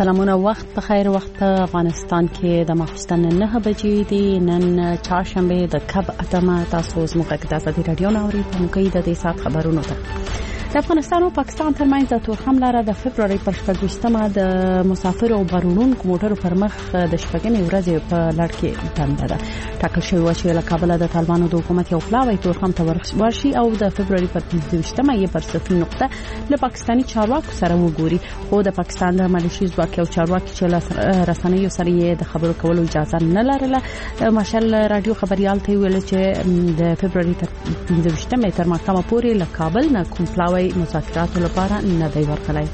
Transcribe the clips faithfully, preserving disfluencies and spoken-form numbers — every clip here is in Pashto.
سلامونه، وخت په خیر. وخت په افغانستان کې د ماخستن نه بجې دي. نن چهارشنبه د کب اتمه. تاسو زموږ د ازادي رادیو ناوري په موګي د دې سات خبرونو ته. د افغانستان او پاکستان ترمنځ د تورخم لاره د فبرवरी پر شپږمه د مسافر او بارونونکو موټرو پر مخ د شپږمې ورځې په لړ کې بنده ده. ټاکل شوی و چې له کابل د طالبانو د حکومت یو پلاوی تورخم ته ورشي او د فبرवरी پر پنځمه یې پر صفر نقطه له پاکستاني چارواکو سره وګوري. خو د پاکستان د ملیشي ځواک او چارواکي چې رسنیو سره د خبرو کولو اجازه نه لرله. مشال رادیو خبريال ته ویل چې د فبرवरी تر پنځمه تر محکمه پورې له کابل نه کوم پلاوی مذاکرات لپاره نه دی ورغلی.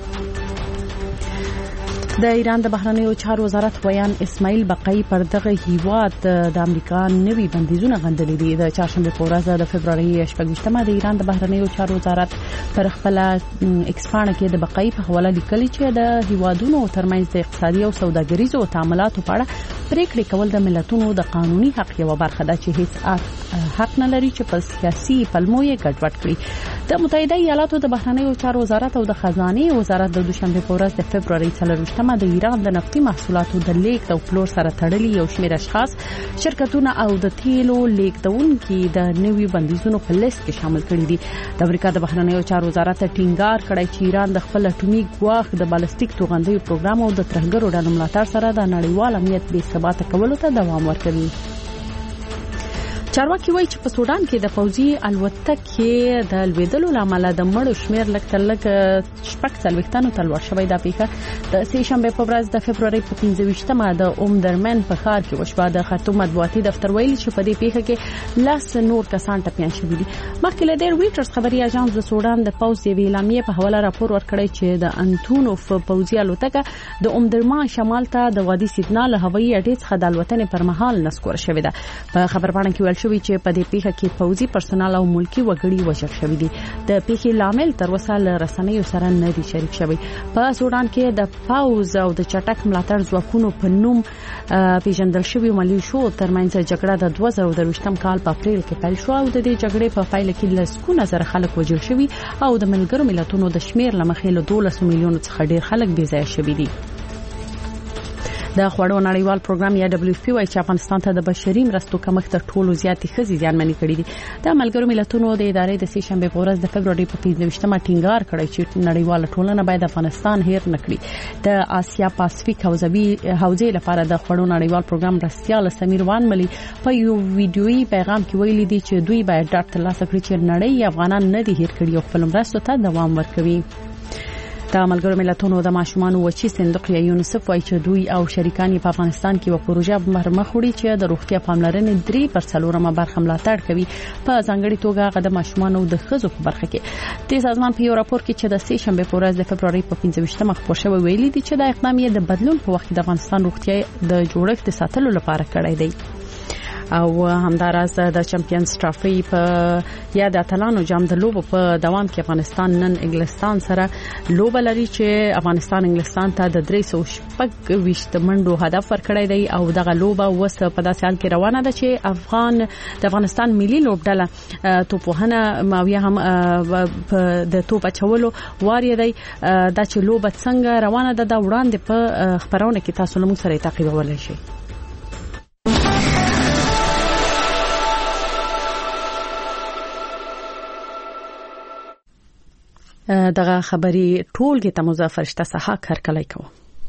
د ایران د بهرنیو چارو وزارت ویان اسماعیل بقای پر دغه هیواد د امریکا نوي بندیزونه غندلي دي. د چهارشنبه په ورځ د فبرवरी شپږمه د ایران د بهرنیو چارو وزارت پر خپل ایکس پاڼه کې د بقای په حواله لیکلي چې د هیوادونو ترمنځ د اقتصادي او سوداګریزو تعاملاتو په اړه پریکړې کول د ملتونو د قانوني حق یو برخه ده چې هیڅ حق نه لري چې په سیاسي پلمو یې ګډوډ کړي. د متحده ایالاتو د بهرنیو چارو وزارت او د خزانه وزارت د دوشنبه په ورځ د فبرवरी څلرویشتمه د ایران د نفتي محصولاتو د لیږد او پلور سره تړلي یو شمېر اشخاص، شرکتونه او د تیلو لیږدونکو د نوي بندیزونو په لیست کې شامل کړي دي. د امریکا د بهرنیو چارو وزارت ټینګار کړی چې ایران د خپل اټومي ګواښ د بالستیک توغندیو پروګرام او د ترهګرو ډلو ملاتړ سره د نړیوال امنیت بې ثباته کولو ته دوام ورکوي. چارواکي وایي چې په سودان کې د پوځي الوتکې د لویدلو لامل د مړو شمیر لږ تر لږ شپږ څلوېښتانو ته لوړ شوی. دا پیښه د سه شنبه په ورځ د فبرवरी په پنځمه د اوم درمن په ښار کې وشوه. د خرطوم مطبوعاتي دفتر ویلي چې په دې پیښه کې لاس نور کسان ټپيان شوي دي. مخکې له دې رويټرز خبري اژانس د سودان د پوځ دی اعلامیه په حواله راپور ورکړی چې د انټونوف پوځي الوتکه د اوم درمان شمال ته د وادي سیدنا له هوایي اډې څخه د الوتنې پر مهال نسکور شوې ده. په خبرپاڼه کې ویل شوی چې په دې پیښه کې پوځي پرسونل او ملکی وګړي وژل شوي دي. د پیښې لامل تر اوسه له رسنیو سره نه دی شریک شوی. په سودان کې د پاوز او د چټک ملاتړ ځواکونو په نوم پیژندل شوی ملیشو ترمنځ جګړه د دوه زره درویشتم کال په اپریل کې پیل شو او د دې جګړې په پایله کې لسګونه زره خلک وژل شوي او د ملګرو ملتونو د شمیر لمخې له دولس میلیونو څخه ډیر خلک بې ځایه شوي دي. د خوړو نړیوال پروګرام یا دبليو اف پی وايي چې افغانستان ته د بشري مرستو کمښت تر ټولو زیاتې ښځې زیانمنې کړې دي. د ملګرو ملتونو د ادارې د سه شنبه په ورځ د فبرवरी په پنځمه ټینګار کړی چې نړیواله ټولنه باید افغانستان هیر نکړي. د آسیا پاسفیک حوزې لپاره د خوړو نړیوال پروګرام رئیس سمیر وانملي په یو ویډیويي پیغام کې ویلي دي چې دوی باید ډاډ ترلاسه کړي چې نړۍ افغانان نه دي هیر کړي او خپل مرستو ته دوام ورکوي. د ملګرو ملتونو د ماشومانو وچی صندوق یا یونیسف وايي چې دوی او شریکان په افغانستان کې یو پروژه مخ وړي چې د روغتیا پاملرنې درې پر څلورمه برخه ملاتړ کوي. په ځانګړي توګه د ماشومانو د ښځو په برخه کې د سازمان په یو راپور کې چې د سه شنبه په ورځ د فبرवरी په پنځمه خبر شوی ویلي دي چې دا اقدام یې د بدلون په وخت د افغانستان روغتیا د جوړښت د ساتلو لپاره کړی دی. او همداراز د چمپیونز ټرافي په یا د اتلانو جام د لوبو په دوام کې افغانستان نن انګلستان سره لوبه لري چې افغانستان انګلستان ته د درې سوه شپږ ویشت منډو هدف ورکړی دی او دغه لوبه اوس په داسې حال کې روانه ده چې افغان د افغانستان ملي لوبډله توپوهنه ماویه هم د توپ اچولو واری دی. دا چې لوبه څنګه روانه ده دا وړاندې په خبرونه کې تاسو له موږ سره تعقیبولای شئ. دغه خبري ټولګي ته مظفر شته صحه هرکلی کوم.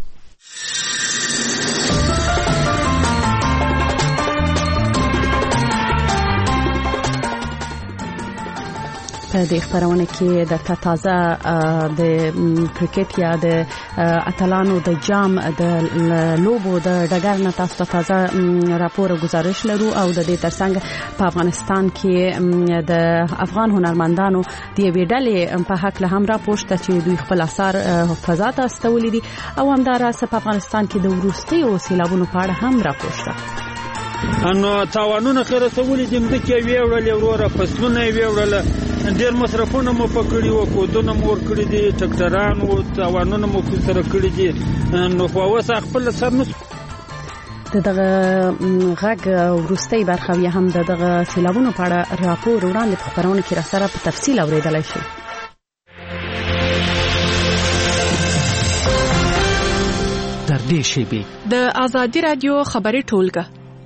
په دې خبرونه کې د تازه د کرکټ یا د اتلانو د جام د لوبو د ډګر نه تاسو تازه راپور گزارش لرو او د دې ترڅنګ په افغانستان کې د افغان هنرمندانو د یوې ډلې په حق له هم راپورته چې دوی خپل اثار فضا ته استولي دي او همداراز په افغانستان کې د وروستیو سیلابونو په اړه هم راپورته. انو تاوانونه خیره سوولې د مدکې ویوړل وروره فصلونه ویوړل ډیر مصرفونه مو پکړي او کودونه مو ور کړی دي ټکټران او تاوانونه مو سره کړی دي نو خو اوس خپل سر نس دغه غږ ورستۍ برخه یا هم دغه سیلابونو په اړه راپور وړاندې په خبرونه کې را سره په تفصیل اوریدلای شئ. نږدې شیبې. د آزادي رادیو خبري ټولګه.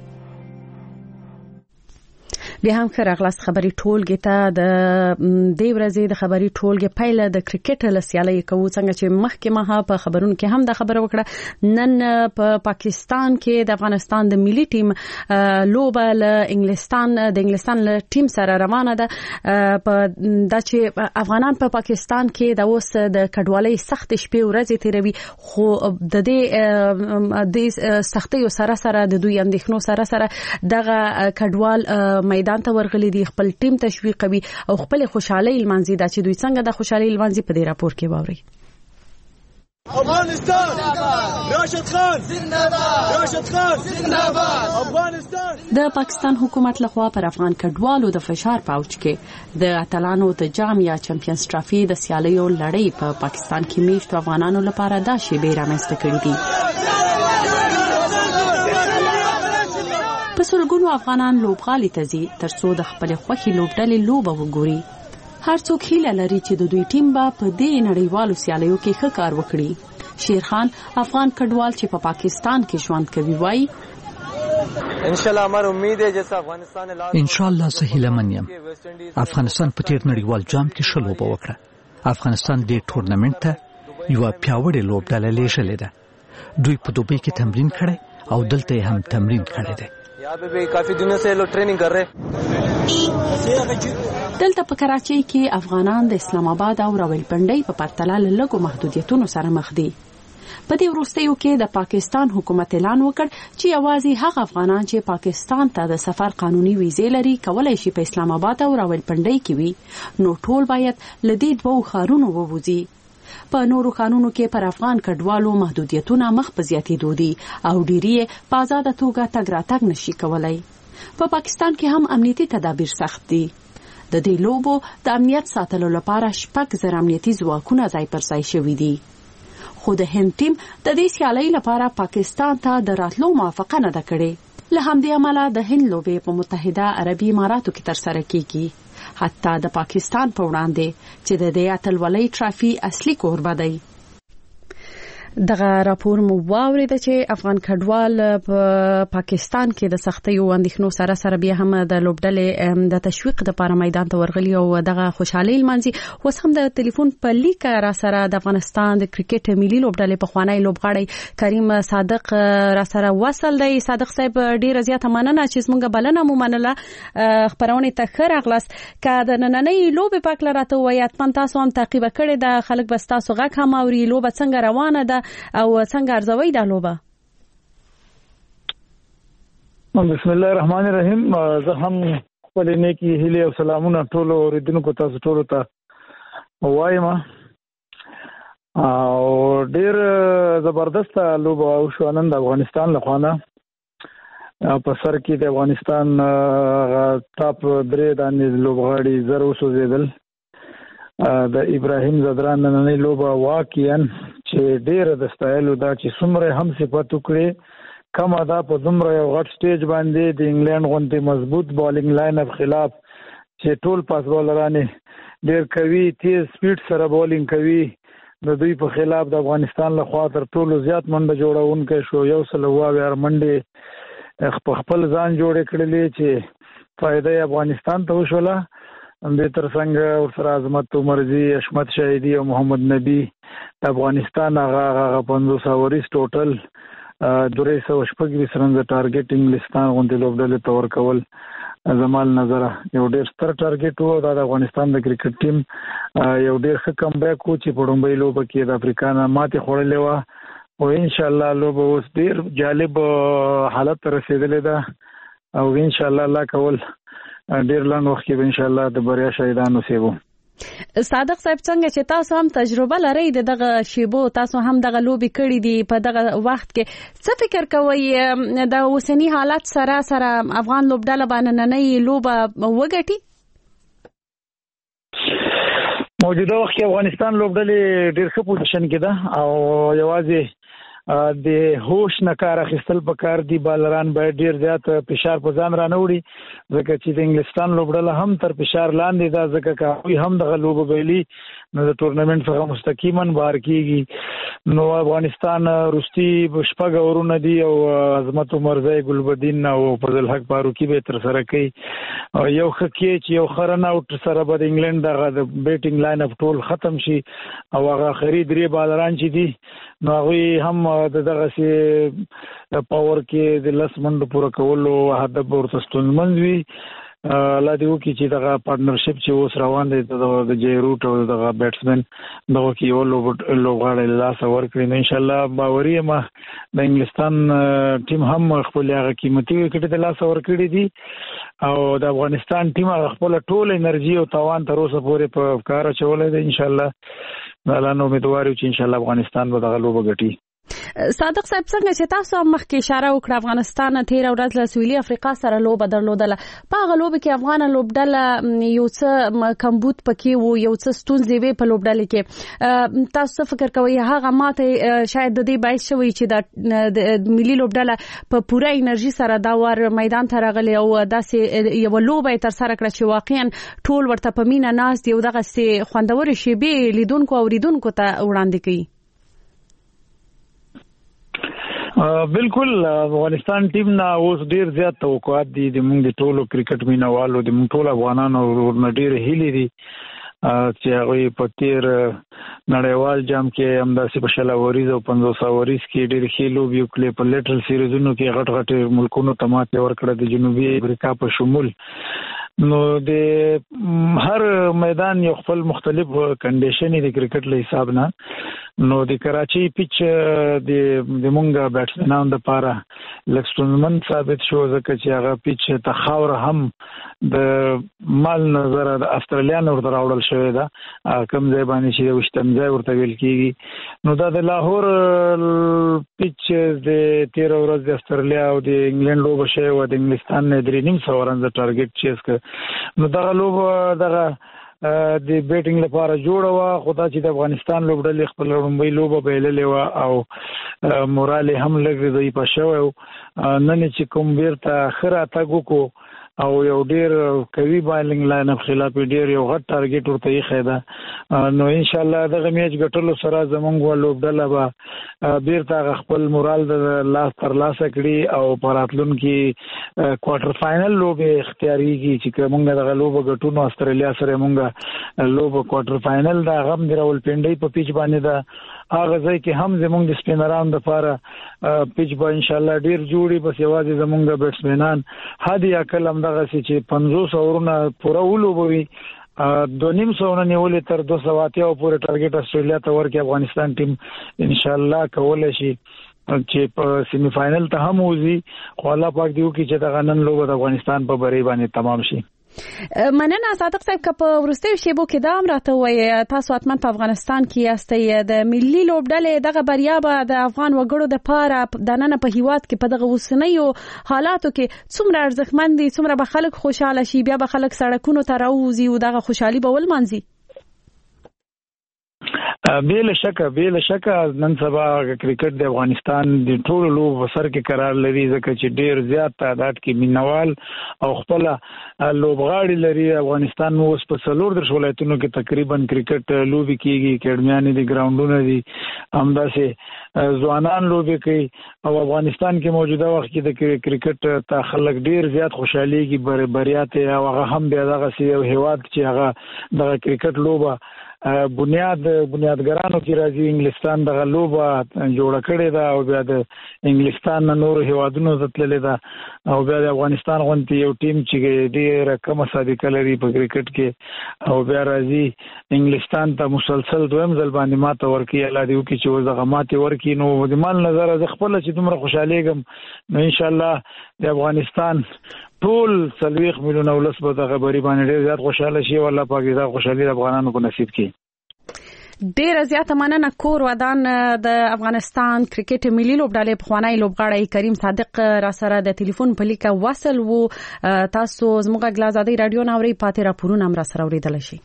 بیا هم ښه راغلاست خبري ټولګې ته. د دې ورځې د خبري ټولګې پیله د کرکټ له سیالۍ کوو. څنګه چې مخکې مها په خبرونو کې هم د خبره وکړه، نن په پاکستان کې د افغانستان د ملي ټیم لوبه له انګلستان د انګلستان له ټیم سره روانه ده. په د چې افغانان په پاکستان کې د اوس د کډوالۍ سخت شپې ورځې تیروي، خو د دې د سختیو سره سره د دوی اندېښنو سره سره دغه کډوال میدان ته ورغلي دي، خپل ټیم تشویق کوي او خپل خوشحالي لمانځي. دا چې دوی څنګه د خوشحالي لمانځي په دې راپور کې واوري. افغانستان راشد خان زنده‌باد، راشد خان زنده‌باد. افغانستان د پاکستان حکومت لخوا پر افغان کډوالو د فشار پاوچ کې د اتلانو د جام یا چمپیونز ټرافي د سیالیو لړۍ په پا پاکستان کې میشتو افغانانو لپاره دا شیبې رامنځته کړې دي. په سلګونو افغانان لوبغالي ته ځي ترڅو د خپل خوښي لوبډلې لوبه وګوري. هر څوک هیله لري چې د دوی ټیم به په دې نړیوالو سیالیو کې ښه کار وکړي. شیرخان افغان کډوال چې په پا پاکستان کې ژوند کوي وایي ان شاء الله امر امید ہے جیسا افغانستان ان شاء الله زه هیله من یم. افغانستان په تیر نړیوال جام کې ښه لوبه وکړه. افغانستان دې ټورنمنت ته یو پیاوړې لوبډله لېږلې ده. دوی په دوبۍ کې تمرین کړی او دلته هم تمرین کړی دی. यहाँ पे भी काफी दिनों से लोग ट्रेनिंग कर रहे. دلته په کراچۍ کې افغانان د اسلام آباد او راولپنډۍ په پرتله له لږو محدودیتونو سره مخ دي. په دې وروستیو کې د پاکستان حکومت اعلان وکړ چې یوازې هغه افغانان چې پاکستان ته د سفر قانوني ویزې لري کولای شي په اسلام آباد او راولپنډۍ کې وي، نو ټول باید له دې دوو ښارونو ووځي. په نورو قانونو کې پر افغان کډوالو محدودیتونه مخ په زیاتېدو دي او ډیری په آزاده توګه تګ راتګ نشي کولای. په پاکستان کې هم امنیتي تدابیر سخت دي. د دې لوبو د امنیت ساتلو لپاره شپږ زره امنیتي ځواکونه ځای پر ځای شوي دي. خو د هند ټیم د دې سیالۍ لپاره پاکستان ته د راتلو موافقه نه ده کړې. له همدې امله د هند لوبې په متحده عربي اماراتو کې ترسره کیږي، حتی د پاکستان په وړاندې چې د دې اتلولۍ ټرافي اصلي کوربه دی. دغه راپور مو واورید چې افغان کډوال په پاکستان کې د سختیو اندېښنو سره سره بیا هم د لوبډلې د تشویق لپاره میدان ته ورغلي او دغه خوشحالي لمانځي. اوس هم د ټلیفون په لیک را سره د افغانستان د کرکټ ملي لوبډلې په خوانی لوبغاړی کریم صادق را سره وصل دی. صادق صاحب ډیره زیاته مننه چې زموږ بلنه مو منله خبرونه ته ښه راغلاست. که د نننۍ لوبې په اړه راته ووایئ، اتمن تاسو هم تعقیب کړې ده، خلک به ستاسو غږ هم اوري، لوبه څنګه روانه ده او څنګه ارزوي دا لوبه؟ بسم الله الرحمن الرحیم. زه هم خپل نیکی هیله او سلامونه ټول اوریدونکو تاسو ټول ته وایم. او ډیر زبردست لوبه او شو نن د افغانستان له خوانه په سر کې د افغانستان ټاپ درې دانې لوبغاړي زر وسوځیدل. د ابراهیم زدران نننۍ لوبه واقعا چې ډېر د ستایلو دا چې څومره هم صفت وکړي کم ادا په دومره یو غټ سټیج باندې د انګلند غونډې مضبوط بالینګ لاین اپ خلاف چې ټول پاس بالرانه ډېر کوي، تیز سپیډ سره بالینګ کوي. د دوی په خلاف د افغانستان له خوا تر ټولو زیات منډه جوړونکی شو، یو سل واویا منډه خپل ځان جوړ کړلې چې فائدې افغانستان ته وشوله. د تر څنګه ورسره عظمت عمرزي، حشمت شهیدی او محمد نبی د افغانستان هغه پنځوس اوريس ټوټل درې سوه شپږ ویشت رنګ ټارګټ انګلستان غونډې لوبډلې ته ورکول زمال نظر یو ډېر ستر ټارګټ وو. د افغانستان د کرکټ ټیم یو ډېر ښه کم بیک و چې په لومړۍ لوبه کې د افریقا نه ماتې خوړلې وه او ان شاء الله لوبه اوس ډېر جالب حالت ته رسېدلې ده او ان شاء الله الله کول ډېر لاند وخت کې ان شاء الله د بریا شاهدان اوسېږو. صادق صاحب څنګه چې تاسو هم تجربه لرئ د دغه شیبو، تاسو هم دغه لوبي کړې دي په دغه وخت کې، څه فکر کوئ د اوسنی حالت سره سره افغان لوبډله باندې نننۍ لوبه وګټي؟ موجوده وخت کې افغانستان لوبډلې ډېر ښه پوزیشن کې ده او یوازې د هوش نه کار اخیستل پکار دي. بالران باید ډیر زیات فشار په ځان رانه وړي ځکه چې د انګلستان لوبډله هم تر فشار لاندې ده، ځکه که هغوی هم دغه لوبه بایلي نو د ټورنمنت څخه مستقیما بهر کیږي. نو افغانستان روستي شپږ اورونه دي او عظمت عمرزی ګلبدین او فضل حق فاروقي به تر سره کوي. یو خکې چې یو خرن اوټ سره به انګلند دغه د بیټینګ لاین اف ټول ختم شي او هغه خرید درې بالران چې دي نو هغه هم دغه سي پاور کې د لس منډو پوره کولو هدف ورته ستونزمن وي. لا دیو کې چې دغه پارټنرشپ چې اوس روان دی د جې روټ او دغه بیټسمن دغه کې یو لوبغاړی لاس ورکړي نو ان شاء الله باوري ما د انګلستان ټیم هم خپل هغه قیمتي وکټ د لاس ورکړي دي او د افغانستان ټیم خپل ټول انرژي او توان تر اوسه پورې په کار چولې ده. ان شاء الله الله نو امیدوار یو چې ان شاء الله افغانستان به دغه لوبه ګټي. صادق صاحب څنګه چې تاسو مخکې اشاره وکړه افغانستان تیر ورځ له سویلي افریقا سره لوبه درلودله په هغه لوبه کې افغان لوبډله یو څه کمبود پکې وو یو څه ستونزې وې په لوبډله کې تاسو فکر کوئ هغه ماته شاید د دې باعث شوی چې د ملي لوبډله په پوره انرژي سره دا ور میدان ته راغلی او داسې یو لوبه تر سره کړه چې واقعا ټول ورته په مینه ناز دی او دغه سي خوندور شیبې لیدونکو او اوریدونکو ته وړاندې کوي. بالکل افغانستان ټیم نه اوس ډیر زیات توقعات دي د موږ د ټولو کرکټ مینوالو د موږ ټول افغانانو ډیر هیلې دي چې هغه په تیر نړیوال جام کې همداسې په شل اوریز او پنځوس اوریز کې ډیر ښه لوبي وکړي په لیټرل سیریزونو کې غټ غټ ملکونو ته ماته ورکړه د جنوبي افریقا په شمول. نو د هر میدان یو خپل مختلف کنډیشن دی کرکټ له حساب نه. نو د کراچي پیچ د د مونږه بیټسمنانو د پاره لکستونمن ثابت شو ځکه چې هغه پیچ ته خاور هم د مال نظر د استرالیان ورته راوړل شوی دا کم ځای باندې چې وشتم ځای ورته ویل کیږي. نو دا د لاهور پیچ د تیر ورځ د استرالیا او د انګلند لوبه شوی و د انګلستان نه درې نیم سو رن د ټارګټ چیز نو دغه لوبه دغه د بیټینګ لپاره جوړه و خدا چې د افغانستان لوبډلې خپل لومړی لوبه بایللې و او مورال هم لګ دی په شو نن چې کوم بیرته خره تاګو کو او یو ډیر کوي بایلینګ لاین اپ خلاف ډیر یو غټ ټارګټ ورته یې خیدا. نو ان شاء الله دغه میچ ګټلو سره زمونږ لوبډله به بیرته خپل مورال د لاس تر لاسه کړي او پراتلون کې کوارټر فائنل لوبه اختیاريږي چې موږ دغه لوبه ګټو نو استرالیا سره موږ لوبه کوارټر فائنل دا غم درول پنډي په پیچ باندې دا هغه ځای کې هم زمونږ د سپینرانو لپاره پیچ به ان شاء الله ډیر جوړي بس یوازې زمونږ بیټسمنان هدي عقل هم دغه چې پنځوس اورونه پوره ولوبوي دو نیم سو نه نیولې تر دوه سوه اتیا پورې ټارګټ استرالیا ته ورکړي افغانستان ټیم ان شاء الله کولای شي چې په سیمی فائنل ته هم وځي خو الله پاک دیو کې چې دغه نن لوبه د افغانستان په بری باندې تمام شي. مننه صادق صاحب که په ورستیو شیبو کې دا هم راته وایي تاسو حتما په افغانستان کې یاستئ د ملي لوبډلې دغه بریا به د افغان وګړو د پاره د نن په هیواد کې په دغه اوسنیو حالاتو کې څومره ارزښتمن دي څومره به خلک خوشاله شي بیا به خلک سړکونو ته راوځي او دغه خوشحالي به ولمانځي. بیل شکه بیل شکه نن سبا کرکټ د افغانستان د ټولو لوبو سر کې قرار لري ځکه چې ډیر زیات تعداد کې مینوال او خپل لوبغاړي لري. افغانستان اوس په څلور درش ولایتونو کې تقریبا کرکټ لوبي کیږي کډمیانې دي ګراوندونه دي همداسې ځوانان لوبي کوي او افغانستان کې موجوده وخت کې د کرکټ ته خلک ډیر زیات خوشحالي کې بریا ته او هغه هم بیا دغه سی هیواد چې هغه د کرکټ لوبه بنیاد بنیادګرانو کې راځي انګلستان دغه لوبه جوړه کړې ده او بیا د انګلستان نور هیوادونو ته تللې ده او بیا د افغانستان غونډې یو ټیم چې ډېر کم صادقه لري په کرکټ کې او بیا راځي انګلستان ته مسلسل دویم ځل باندې ماته ورکړي الله دې وکړي چې دغه ماته ورکړي نو د مال نظر از خپل چې دومره خوشالېږم نو ان شاء الله د افغانستان ټول سلويخ مليون ولس به د خبري باندې ډېر زیات خوشاله شي او الله پاک دې خوشحالي افغانانو کو نصیب کړي. ډېر زیات مننه کور ودان د افغانستان کرکټ ملي لوبډلې په خوانی لوبغاړی کریم صادق را سره د ټلیفون په لیکه وصل وو. تاسو زموږ غلازادي رادیو ناوړي پاتې راپورونه هم را سره اوریدل شي.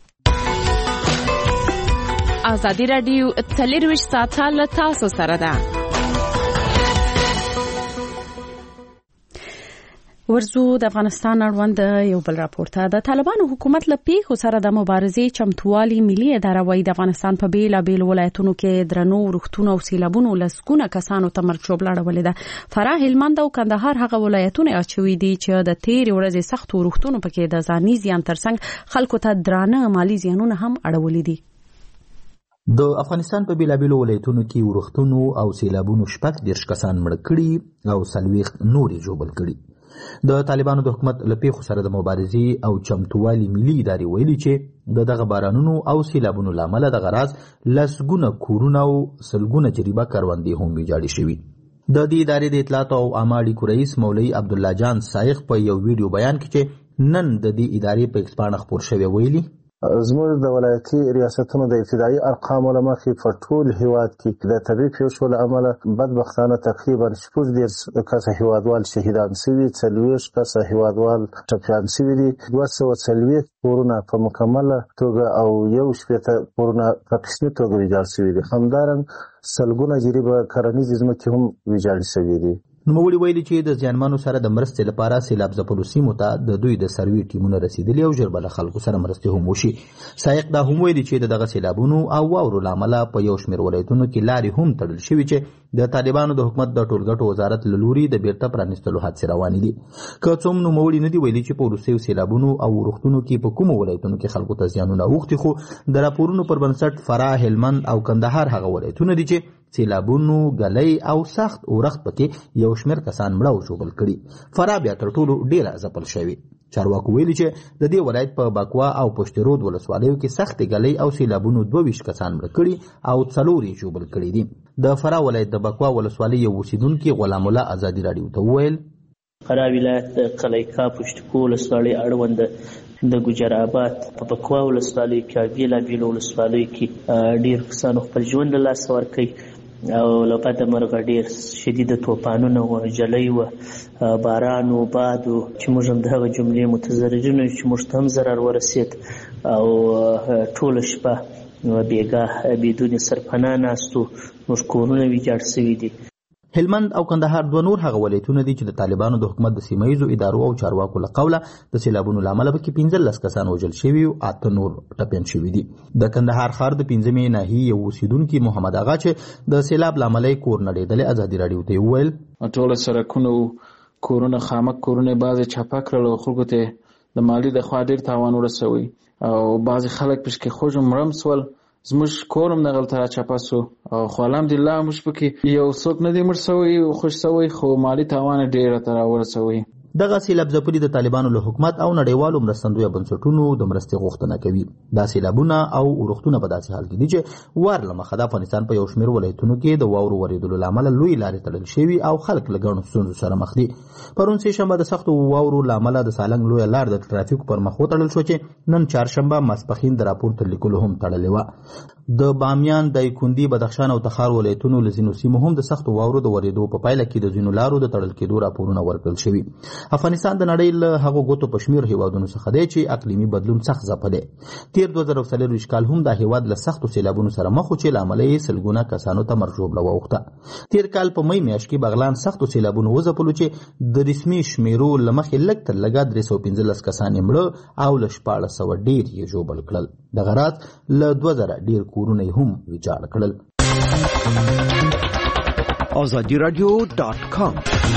ازادي رادیو تلویزیون ساتل تاسو سره ده. ورزو د افغانستان اړوند یو بل راپورته د طالبانو حکومت له پیښو سره د مبارزې چمتووالي ملي اداره وايي د افغانستان په بیلابیلو ولایتونو کې درنو روغتون او سیلابونو لسګونه کسانو ته مرچوب لاړولې ده. فراه، هلمند او کندهار هغه ولایتونه اچوي دي چې د تیر ورځې سخت روغتونو پکې د ځاني زیان ترڅنګ خلکو ته درانه مالی زیانونه هم اړولې دي. د افغانستان په بیلابیلو ولایتونو کې ورښتونو او سیلابونو شپږ دېرش کسان مړه کړي او څلوېښت نور یې ژوبل کړي. د طالبانو د حکومت له پیښو سره د مبارزې او چمتووالي ملي ادارې ویلي چې د دغه بارانونو او سیلابونو له امله دغه راز لسګونه کورونه او سلګونه جریبه کروندې هم ویجاړې شوي. د دې ادارې د اطلاعاتو او عامه اړیکو رئیس مولوي عبدالله جان سایق په یو ویډیو بیان کې چې نن د دې ادارې په ایکس پاڼه خپور شوی ویلي زموږ د ولایتي ریاستونو د ابتدایي ارقامو له مخې په ټول هیواد کې د طبیعي پیښو له امله بدبختانه تقریبا شپږ دېرش کسه هیوادوال شهیدان شوي، څلوېښت کسه هیوادوال ټپیان شوي دي، دوه سوه څلوېښت کورونه په مکمله توګه او یو شپېته کورونه په قسمي توګه ویجاړ شوي دي. همدارنګه سلګونه جریبه کرنیزې ځمکې هم ویجاړې شوي دي. نوموړي ویلي چې د زیانمنو سره د مرستې لپاره سیلاب ځپلو سیمو ته د دوی د سروې ټیمونه رسیدلي او ژر به له خلکو سره مرستې هم وشي. سایق دا هم ویلي چې د دغه سیلابونو او واورو له امله په یو شمېر ولایتونو کې لارې هم تړل شوي چې د طالبانو د حکومت د ټولګټو وزارت له لوري د بیرته پرانیستلو هڅې روانې دي. که څه هم نوموړي نه دي ویلي چې په وروستیو سیلابونو او ورښتونو کې په کومو ولایتونو کې خلکو ته زیانونه اوښتي، خو د راپورونو پر بنسټ فراه، هلمند او کندهار هغه ولایتونه دي چې سیلابونو، ګلۍ او سخت اورښت پکې یو شمېر کسان مړه او ژوبل کړي. فراه بیا تر ټولو ډېره ځپل شوې. چارواکو ویلي چې د دې ولایت په بکوا او پشت رود ولسوالیو کې سختې ګلۍ او سیلابونو دوه ویشت کسان مړه کړي او څلور یې ژوبل کړي دي. د فراه ولایت د بکوا ولسوالۍ یو اوسیدونکي غلام الله ازادي راډیو ته وویل فراه ولایت د قلیقا پشتکو ولسوالۍ اړوند د ګجر آباد په بکوا ولسوالۍ کې او بیلابیلو ولسوالیو کې ډېر کسانو خپل ژوند له لاسه ورکړی او له بده مرغه ډېر شدیده طوفانونه وه، جلۍ وه، باران و، باد و، چې موږ هم د هغه جملې متضررین یو چې موږ ته هم ضرر ورسېد او ټوله شپه بېګاه بدون سرپناه ناست وو. موږ کورونه ویجاړ شوي دي. هلمند او کندهار دوه نور هغه ولایتونه دي چې د طالبانو د حکومت د سیمه ییزو ادارو او چارواکو له قوله د سیلابونو له امله پکې پنځلس کسان وژل شوي او اته نور ټپیان شوي دي. د کندهار ښار د پنځمې ناحیې یو اوسیدونکي محمد اغا چې د سیلاب له امله یې کور نړېدلی ازادي راډیو ته وویل ټوله سړکونه کورونه خامک کورونه بعضې چاپه کړل او خلکو ته د مالي د خوا ډېر تاوان ورسوي او بعضې خلک پشکې خوږ مړم سول. زموږ کور هم دغلته راچاپه سو خو الحمدلله موږ پکې یو څوک نه دی مړ سوی خوش سوی خو مالي تاوان ډېر راته راورسوي. دغه سیلاب ځپلي د طالبانو له حکومت او نړیوالو مرستندویه بنسټونو د مرستې غوښتنه کوي. دا سیلابونه او ورښتونه په داسې حال کې دي چې وار له مخه د افغانستان په یو شمېر ولایتونو کې د واورو ورېدلو له امله لویې لارې تړل شوي او خلک له ګڼو ستونزو سره مخ دي. پرون سې شنبه د سختو واورو له امله د سالنګ لویه لار د ټرافیکو پر مخ وتړل شو چې نن چهارشنبه ماسپښین د راپور تر لیکلو هم تړلې وه. د بامیان، دایکنډي، بدخشان او تخار ولایتونو له ځینو سیمو هم د سختو واورو د ورېدو په پایله کې د ځینو لارو د تړل کېدو راپورونه ورکړل شوي. افغانستان د نړۍ له هغو ګوتو په شمېر هیوادونو څخه دی چې اقلیمي بدلون سخت ځپلی. تیر دوه زره څلرویشت کال هم دا هیواد له سختو سیلابونو سره مخ و چې له امله یې سلګونه کسانو ته مرګ ژوبله واوښته. تیر کال په می میاشت کې بغلان سختو سیلابونو وځپلو چې د رسمي شمیرو له مخې لږ تر لږه درې سوه پنځلس کسان یې مړه او له شپاړس سوه ډېر یې ژوبل کړل. دغه راز له دوه زره ډېر کورونه یې هم ویجاړ کړل. آزادی رادیو ډاټ کام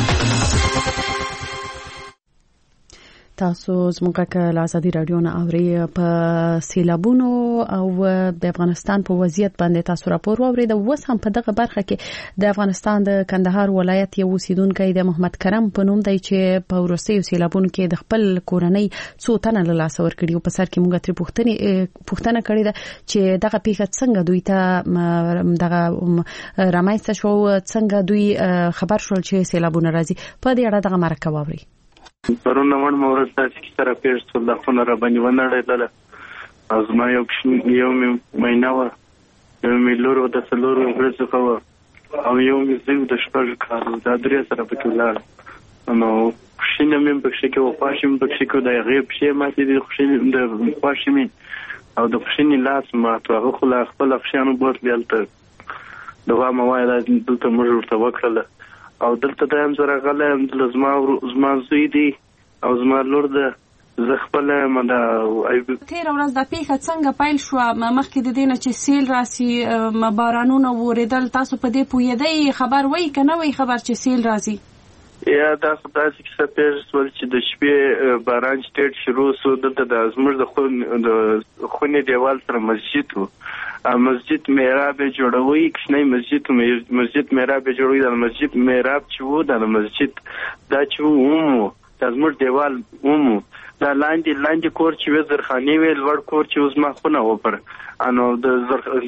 تاسو زموږ کله ازادي رادیو نه اوري په سیلابونو او د افغانستان په وضعیت باندې تاسو راپور واوري. د وس هم په دغه برخه کې د افغانستان د کندهار ولایت یو اوسیدونکی د محمد کرم په نوم دی چې په وروستیو سیلابونو کې د خپل کورنۍ څو تنه له لاسه ورکړي او په سر کې موږ ترې پوښتنه پوښتنه کړې ده چې دغه پیښه څنګه دوی ته دغه رامنځته شو، څنګه دوی خبر شول چې سیلابونه راځي. په دې اړه دغه مرکه واوري. پرون نوړ مورد تاسو کی سره پیښ ټول د خونه را باندې ونړېدل. از ما یو یو مینه و یو ملورو د څلورو ورځو خو او یو مزیم د شپږ کارو د درې سره پکې لاړ نو شینه مې پکې کې او پاشم پکې کې د غیب شي ماتې د خوشین د پاشمي او د خوشین لاس ما ته خو لا خپل افشانو بوت بیلته دغه موایل دلته موږ ورته وکړل او دلته د هم سره غلم د زما زما زوی دی او زما لور ده زه خپل مده تیر ورځ د پیښه څنګه پیل شو مخکې د دې نه چې سیل راسي بارانونه وریدل تاسو په دې پوهېدئ خبر وایي که نه وایي خبر چې سیل راځي یا دا خو داسې کیسه پیښ شول چې د شپې باران سټیټ شروع شو دلته د زموږ د خونې دیوال سره مسجد و مسجد محراب یې جوړوي کوچنی مسجد مسجد محراب یې جوړوي د مسجد محراب چې و د مسجد دا چې و دا زموږ دیوال ومو دا لاندې لاندې کور چې وې زرخانې وې لوړ کور چې زما خونه و پر انو د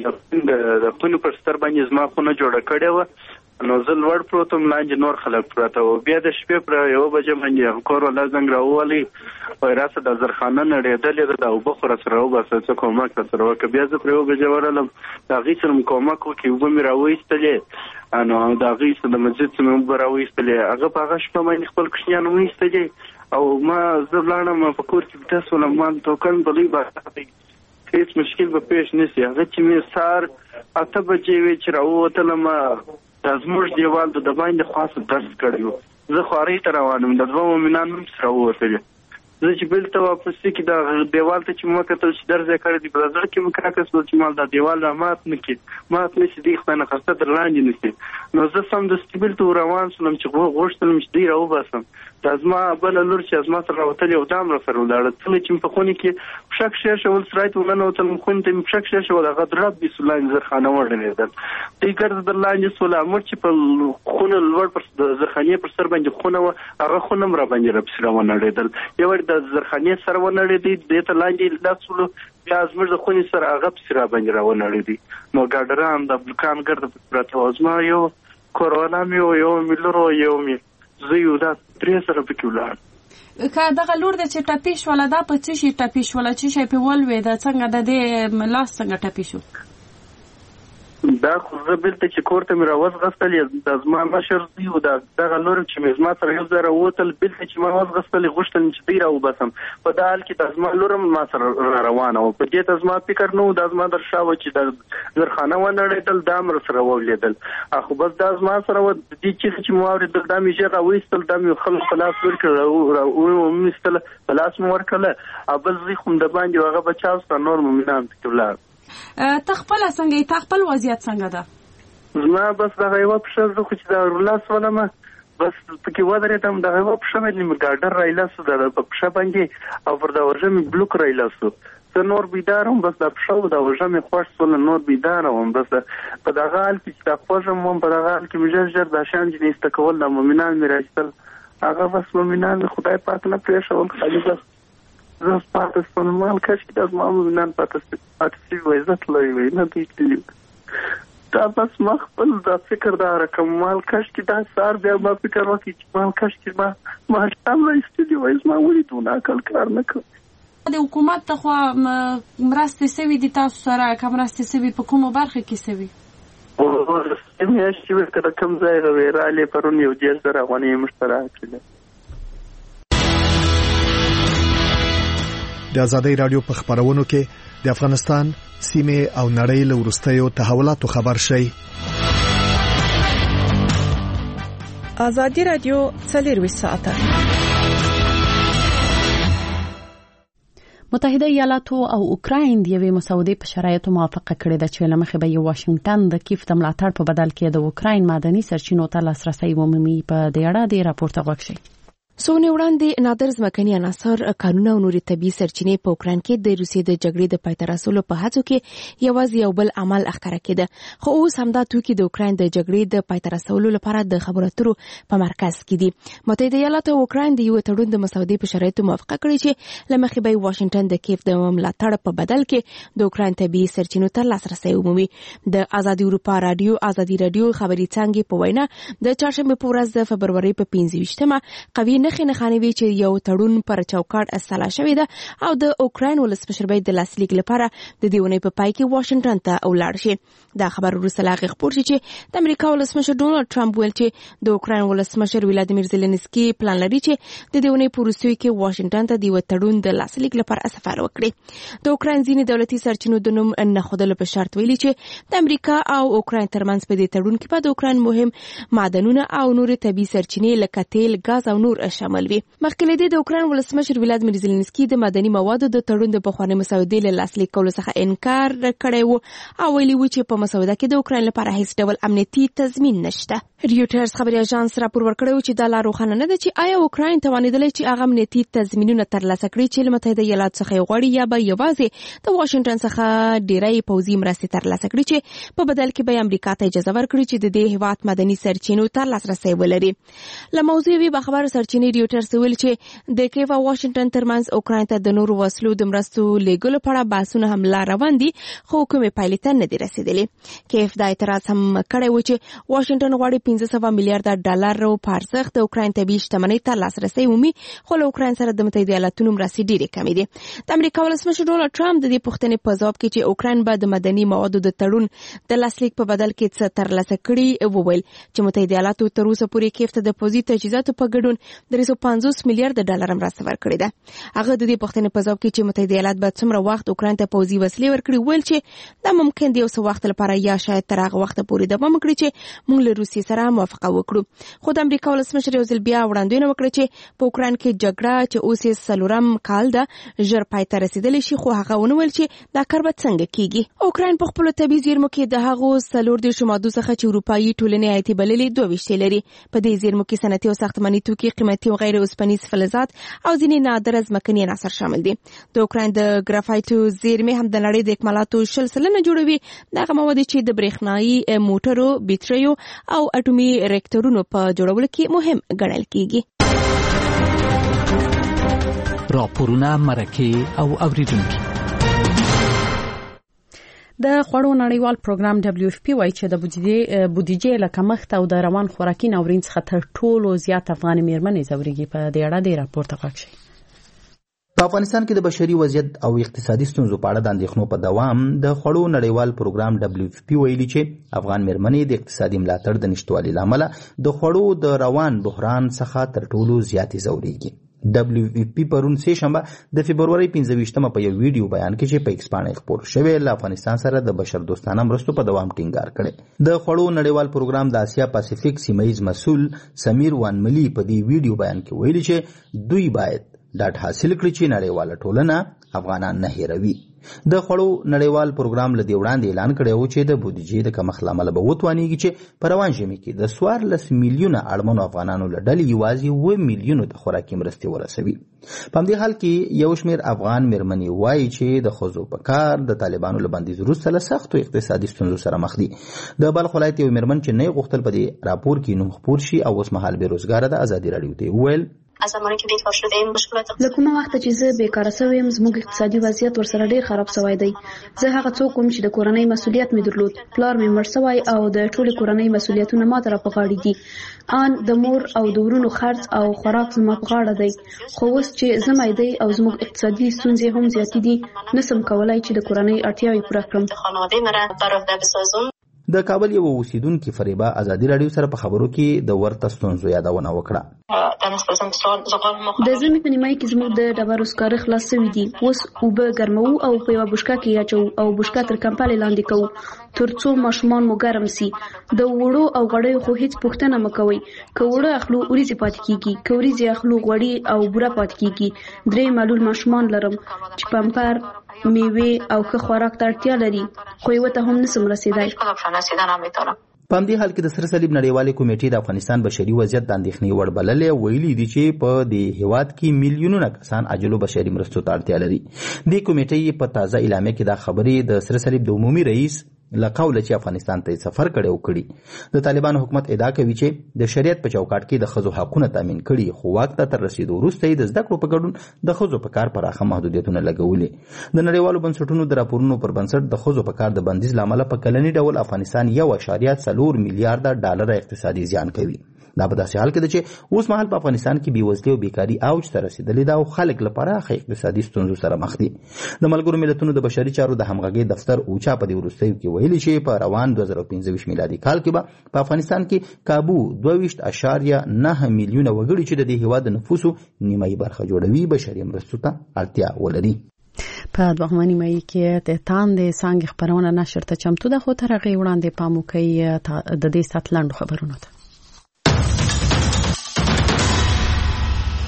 د خونې پر ستر باندې زما خونه جوړه کړې وه نو زه لوړ پروتم لاندې نور خلک پراته وو بیا د شپې پر یو بجې باندې کور ولا زنګ راوولی وایي راسه دا زرخانه نړېدلې ده دا اوبه خو راسره وباسه څه کومک راسره وکړه بیا زه پر یو بجې ورغلم د هغې سره مې کومک وکړي اوبه مې راوایستلې انو د هغې سره د مسجد څخه مې اوبه راوایستلې هغه په هغه شپه باندې خپل کوچنیان وایستلې او ما زه ولاړم په کور کې بټه شولم ما توکن په لوی بازار کې هېڅ مشکل به پیش نه شي هغه چې مې سهار اته بجې وې چې راووتلم دا زموږ دیوال د باندې خاص درس کړی و زه خوارۍ ته روان وم د دوه مؤمنان هم سره ووتلې زه چې بېلته واپس کې دا دیوال ته چې مو کتل چې درس یې کړی دی په زړه کې مې کرکه شول چې مال دا دیوال را مات نه کړي مات نه شي دی خدای نخواسته در لاندې نه شي نو زه سمدستي بېلته روان شولم چې غوښتلم چې دی راوباسم دا زما بله لور چې زما سره راوتلې او دا هم راسره ولاړه څله چې مې په خونې کې پښه کښېښول سرای ته وننوتلم خونې ته مې پښه کښېښول هغه درب بې سو لاندې زرخانه وډنېدل دوی ګرځه در لاندې سول امر چې په خونه لوړ پر د زرخانې پر سر باندې خونه وه هغه خونه هم را باندې رپسې را ونړېدل یو د زرخانې سره ونړېدی دې ته لاندې لاس ولو بیا زموږ د خونې سره هغه پسې را باندې را ونړېدی نو ګاډران د بلکان ګرده پراته وه زما یو کوروالا مې و یو مې لور و یو مې زه یو دا درې سره پکې ولاړ که دغه لور د چې ټپي شوله دا په څه شي ټپي شوله څه شی پې ولوېده څنګه د دې لاس څنګه ټپي شو دا خو زه بېلته چې کور ته مې راوځغستلې دا زما مشر زوی و دا دغه لور چې مې زما سره یو ځای راووتل بېلته چې ما وځغستلې غوښتل چې دوی راوباسم په دا حال کې دا زما لور هم ما سره را روانه وه په دې ته زما فکر نه و دا زما در شا وه چې دا زرخانه ونړېدل دا هم راسره وولېدل خو بس دا زما سره وه د دې چیغې چې مې واورېدل دا مې ژر راوایستل دا مې خلک په لاس ورکړل ومېستله په لاس مې ورکړله او بل زوی خو م د باندې هغه بچا سره نور مؤمنان پکې ولاړ ته خپله څنګه تا خپل وضعیت څنګه ده زما بس دغه یوه پښه زه خو چې دا ورلاس ولمه بس پکې ودرېدم دغه یوه پښه باندې مې ګاډر رایله سو د په پښه باندې او پر دا ورژه مې بلوک رایله سو زه نور بیدار وم بس دا پښه و دا ورژه مې خوښ سوله نور بیداره وم بس په دغه حال کې چې دا خوږم وم په دغه حال کې مې ژر ژر دا شیان چې ایسته کول دا مؤمنان مې راایستل هغه بس مؤمنان مې خدای پاک نه پرېښول خالي بس زه پاتې شوم مال کاشکې دا زما مؤمنان پاتې شوي وای زه تللی وای نه دوی تللي دا بس ما خپل دا فکر دا رقم مال کاشکې دا سهار بیا ما فکر وکړي چې مال کاشکې ما ماښام راایستلي وای زما ولې دونه عقل کار نه کوي د حکومت ته خوا مرستې سوي دي تاسو سره که مرستې سوي په کومو برخه کې سوي میاشتې وې که د کوم ځای وې رالې پرون یو دېرش زره افغانۍ موږ ته راکړلې د ازادۍ راډیو په خبرونو کې د افغانستان سیمه او نړۍ له وروستیو تحولاتو خبر شي. ازادي راډیو څلور ساعته متحده ایالاتو او اوکراین د یوې مسودې په شرایطو موافقه کړې ده چې له مخې به یې واشنگټن د کیف د ملاتړ په بدل کې د اوکراین معدني سرچینو ته لاسرسی ومومي. په دې اړه د راپور ته غوږ شئ. څو نه وړاندې نادر ځمکني عناصر کانونه او نورې طبیعي سرچینې په اوکراین کې د روسیې د جګړې د پای ته رسولو په هڅو کې یوازې یو بل عمل ښکاره کېده خو اوس همدا توکي د اوکراین د جګړې د پای ته رسولو لپاره د خبرو اترو په مرکز کې دي. متحده ایالات او اوکراین د یو تړون د مسودې په شرایطو موافقه کړې چې له مخې به واشنگټن د کیف د ملاتړ په بدل کې د اوکراین طبیعي سرچینو ته لاسرسی ومومي. د ازادي اروپا رادیو ازادي رادیو خبري څانګې په وینا د چهارشنبه په ورځ د فبرورۍ په پنځه ویشتمه قوي نښې نښانې وي چې یو تړون پر چوکاټ اصلاح شوی ده او د اوکراین ولسمشر باید د لاسلیک لپاره د دې ونې په پای کې واشنگټن ته ولاړ شي. دا خبر وروسته لا خبر شي چې د امریکا ولسمشر ډونالد ټرمپ ویل چې د اوکراین ولسمشر ولادیمیر زيلنسکي پلان لري چې د دې ونې په روسیې کې واشنگټن ته د یو تړون د لاسلیک لپاره سفر وکړي. د اوکراین ځینې دولتي سرچینو د نوم نه خودل په شرط ویلي چې د امریکا او اوکراین ترمنځ په دې تړون کې په د اوکراین مهم معدنونه او نور طبیعي سرچینې لکه تیل، غاز او نور شامل وي. مخکې د اوکران ولسمشر ولادیمیر زيلنسکي د مدني موادو د تړون د پخواني مسودې له لاسلیک کولو څخه انکار کړی و او ویلي و چې په مسوده کې د اوکران لپاره هیڅ ډول امنیتي تضمین نشته. ریوټرز خبري اژانس راپور ورکړی چې د لارو خانه نه ده چې آیا اوکران توانیدلی چې هغه امنیتي تضمینونه ترلاسه کړي چې له متحده ایالاتو څخه غواړي یا به یوازې د واشنگټن څخه ډیری پوځي مرستې ترلاسه کړي چې په بدل کې به امریکا ته اجازه ورکړي چې د دې هیواد مدني سرچینو ته لاسرسی ولري. له موضوع به خبر سرچینې ریوټرز ویل چې د کیف او واشنگټن ترمنځ اوکران ته د نورو وسلو د مرستو لیږلو په اړه بحثونه هم لا روان دي خو کومې پایلې ته نه دي رسیدلي. کیف دا اعتراض هم کړی و چې واشنگټن غواړي پنځه سوه میلیارډ ډالر په ارزښت د اوکران طبیعي شتمنۍ ته لاسرسی ومومي خو له اوکران سره د متحده ایالاتونو مرستې ډېرې کمې دي. د امریکا ولسمشر ډونالډ ټرمپ د دې پوښتنې په ځواب کې چې اوکران به د مدني موادو د تړون د لاسلیک په بدل کې څه ترلاسه کړي وویل چې متحده ایالاتو تر اوسه پورې کیف ته د پوځي تجهیزاتو په ګډون درې سوه پنځوس میلیارډ ډالر مرسته ورکړې ده. هغه د دې پوښتنې په ځواب کې چې متحده ایالات به څومره وخت اوکران ته پوځي وسلې ورکړي ویل چې دا ممکن دی یو څه وخت لپاره یا شاید تر هغه وخت پورې دوام وکړي چې موږ له روسیې سره موافقه وکړو. خو د امریکا ولسمشر یو ځل بیا وړاندوینه وکړه چې په اوکران کې جګړه چې اوس یې څلورم کال ده ژر پای ته رسیدلی شي خو هغه ونه ویل چې دا کار به څنګه کیږي. اوکران په خپلو طبیعي زیرمو کې د هغو څلور دېرشو مادو څخه چې اروپایي ټولنې عایدې بللې دوه ویشتې لري. په دې زیرمو کې صنعتي او ساختماني توکي، قیمتي او غیر اوسپنیز فلزات او ځینې نادره ځمکني عناصر شامل دي. د اوکران د ګرافایټو زیرمې هم د نړۍ د اکمالاتو شل سلنه جوړوي. دغه مواد چې د برېښنایي موټرو، بیټریو او اټومي ریکټرونو په جوړولو کې مهم ګڼل کیږي. راپورونه، مرکې او اوریدونکي. د خوړو نړیوال پروګرام دبليو اف پی وايي چې د بودیجې بودیجې له کمښت او د روان خوراکي ناورین څخه تر ټولو زیات افغان میرمنې ځوريږي. په دې اړه د راپور تفصیل شي. په افغانستان کې د بشري وضعیت او اقتصادي ستونزو په اړه د اندېښنو په دوام د خوړو نړیوال پروګرام دبليو اف پی ویلي چې افغان میرمنې د اقتصادي ملاتړ د نشټوالي له امله د خوړو د روان بحران څخه تر ټولو زیاتې ځوريږي. دبليو اف پی پرون سه شنبه د فبرवरी پنځه ویشتمه په یو ویډیو بیان کې چې په ایکس باندې خپور شوی له افغانستان سره د بشر دوستانه مرستو په دوام ټینګار کړي. د خوړو نړیوال پروګرام د اسیا پاسفیک سیمایي مسؤل سمیر وانملی په دې ویډیو بیان کې ویلي چې دوی باید ډاډ حاصل کړي چې نړیواله ټولنه افغانان نه هیروي. د خوړو نړیوال پروګرام له دې وړاندې اعلان کړی و چې د بودیجې د کمښت له امله به وتوانیږي چې په روان ژمي کې د څوارلس میلیونه اړمنو افغانانو له ډلې یوازې اووه میلیونو ته خوراکي مرستې ورسوي. په همدې حال کې یو شمېر افغان میرمنې وایي چې د ښځو په کار د طالبانو له بندیز وروسته له سختو اقتصادي ستونزو سره مخ دي. د بلخ ولایت یو میرمن چې نه یې غوښتل په دې راپور کې نوم خپور شي او اوس مهال بېروزګاره ده، ازادي راډیو ته وویل له کومه وخته چې زه بیکاره شوی یم زموږ اقتصادي وضعیت ورسره ډیر خراب شوی دی. زه هغه څوک وم چې د کورنۍ مسؤلیت مې درلود. پلار مې مړ شوی او د ټولې کورنۍ مسؤلیتونه ماته را په غاړه دي. ان د مور او د ورونو خرڅ او خوراک زما په غاړه دی. خو اوس چې زه مایده او زموږ اقتصادي ستونزې هم زیاتې دي نسم کولای چې د کورنۍ اړتیاوې پوره کړم. د کابل یو اوسیدونکو فریبا ازادي راډیو سره په خبرو کې د ورته ستونزو یادونه وکړه. د زمي په نیمای کې زموږ د ډبرو سکاره خلاص شوي دي. اوس اوبه ګرمو او په یوه بشکه کې اچو او بشکه تر کمپالې لاندې کوو تر څو ماشومان مو ګرم سي. د وړو او غړیو خو هیڅ پوښتنه مه کوئ. که وړه اخلو وریځې پاتې کیږي، که وریځې اخلو غوړي او بوره پاتې کیږي. درې معلول ماشومان لرم چې پمپر، میوې او ښه خوراک ته اړتیا لري خو یوه ته هم نسم رسیدای. په همدې حال کې د سره صلیب نړیوالې کمیټې د افغانستان بشري وضعیت د اندېښنې وړ بللې ویلي دي چې په دې هیواد کې میلیونونه کسان عاجلو بشري مرستو ته اړتیا لري. دې کمیټې په تازه اعلامیه کې دا خبرې د سره صلیب د عمومي رئیس له قوله چې افغانستان ته سفر کړی او کړي. د طالبانو حکومت ادعا کوي چې د شریعت په چوکاټ کې د ښځو حقونه تامین کړي خو واک ته تر رسیدو وروسته یې د زده کړو په ګډون د ښځو په کار پراخه محدودیتونه لګولي. د نړیوالو بنسټونو د راپورونو پر بنسټ د ښځو په کار د بندیز له امله په کلني ډول افغانستان یو اعشاریه څلور میلیارډه ډالر اقتصادي زیان کوي. دا په داسې حال کې ده چې اوس مهال په افغانستان کې بېوزلي او بیکاري اوج ته رسېدلې ده او خلک له پراخه اقتصادي ستونزو سره مخ دي. د ملګرو ملتونو د بشري چارو د همغږۍ دفتر اوچا په دې وروستیو کې ویلي چې په روان دوه زره پنځه ویشت میلادي کال کې به په افغانستان کې کابو دوه ویشت اعشاریه نه میلیونه وګړي چې د دې هېواد د نفوسو نیمایي برخه جوړوي بشري مرستو ته اړتیا ولري. په دوهمه نیمایي کې د تاندې څانګې خپرونه نشر ته چمتو ده خو تر هغې وړاندې پام وکړئ د دې ساعت لنډو خبرونو ته.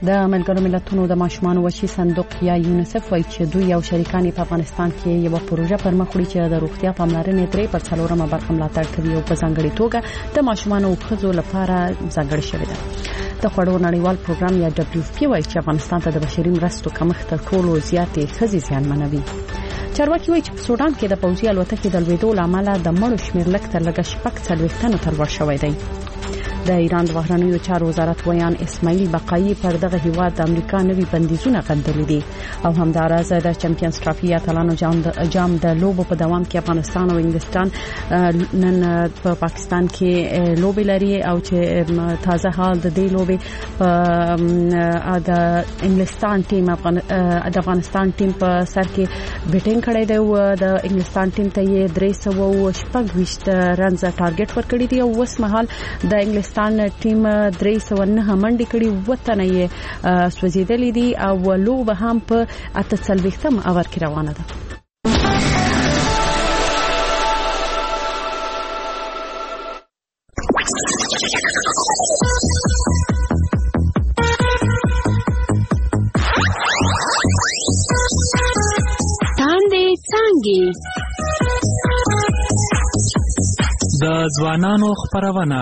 د ملګرو ملتونو د ماشومان وچی صندوق یا یونیسف وايي چې دوی یو شریکان په افغانستان کې یو پروژه پر مخ وړي چې د روغتیا پاملرنې درې پر څلورمه برخه ملاتړ کوي او په ځانګړي توګه د ماشومان او ښځو لپاره ځانګړي شوی ده. د خوړو نړیوال پروګرام یا دبليو اف پی وايي چې افغانستان ته د بشري مرستو کمښت تر ټولو زیاتې ښځې زیانمنوي. چارواکي وايي چې په سودان کې د پوځي الوتکې د لوېدو لامل د مړو شمېر لږ تر لږه شپږ څلوېښت تنو ته لوړ شوی دی. د ایران د بهرنیو چارو وزارت ویان اسماعیل بقایي پر دغه هیواد د امریکا نوي بندیزونه غندلي دي او همدارسه د چمپیونز ټرافي یا اتلانو جام د جام د لوبو په دوام کې افغانستان او انګلستان نن په پاکستان کې لوبي لري او چې تازه حال د دې لوبي د انګلستان ټیم د افغانستان ټیم په سر کې بیټینګ کړی دی او د انګلستان ټیم ته یې درې سوه شپږ ویشت رنز ټارګټ ورکړی دی او اوس مهال د انګلستان ټیم درې سوه نه منډې کړي وطن یې سوځېدلې دي او لوبه هم په اته څلوېښتم اوور کې روانه ده. تاندې څانګې د ځوانانو خپرونه.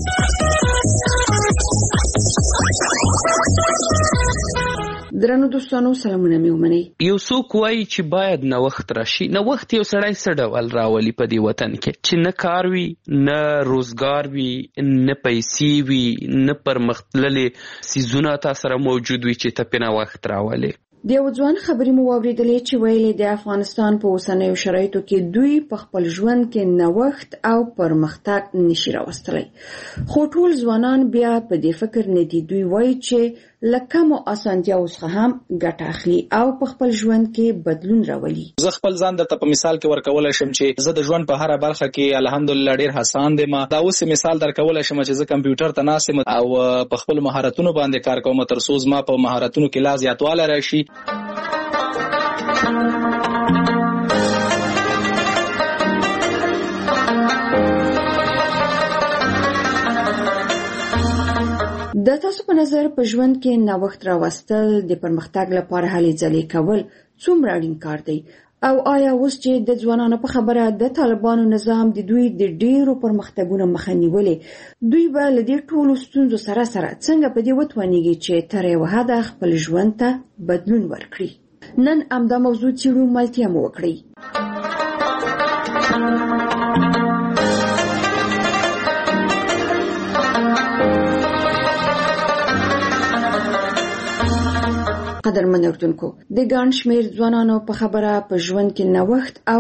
درنو دوستانو سلامونه مې ومنئ. یو څوک وایي چې باید نوښت راشي. نوښت یو سړی څه ډول راولي په دې وطن کې چې نه کار وي، نه روزګار وي، نه پیسې وي، نه پرمختللې څیزونه تا سره موجود وي چې ته پې نوښت راولې. د یو ځوان خبرې مو واورېدلې چې ویلې د افغانستان په اوسنیو شرایطو کې دوی په خپل ژوند کې نوښت او پرمختګ نشي راوستلی. خو ټول ځوانان بیا په دې فکر نه دي. دوی وایي چې له کمو اسانتیاوو څخه هم ګټه اخلي او په خپل ژوند کې بدلون راولي. زه خپل ځان درته په مثال کې ورکولی شم چې زه د ژوند په هره برخه کې الحمدلله ډېر هڅاند یم. دا اوس مثال درکولی شم چې زه کمپیوټر ته ناست یم او په خپلو مهارتونو باندې کار کوم تر څو زما په مهارتونو کې لا زیاتوالی راشي. د تاسو په نظر په ژوند کې نوښت راوستل د پرمختګ لپاره هلې ځلې کول څومره اړین کار دی او آیا اوس چې د ځوانانو په خبره د طالبانو نظام د دوی د ډیرو پرمختګونو مخه نیولې، دوی به له دې ټولو ستونزو سره سره څنګه په دې وتوانیږي چې تر یوه حده خپل ژوند ته بدلون ورکړي؟ نن همدا موضوع څیړو، ملتیا مو وکړئ. قدرمن اردوونکو، د ګڼ شمېر ځوانانو په خبره په ژوند کې نوښت او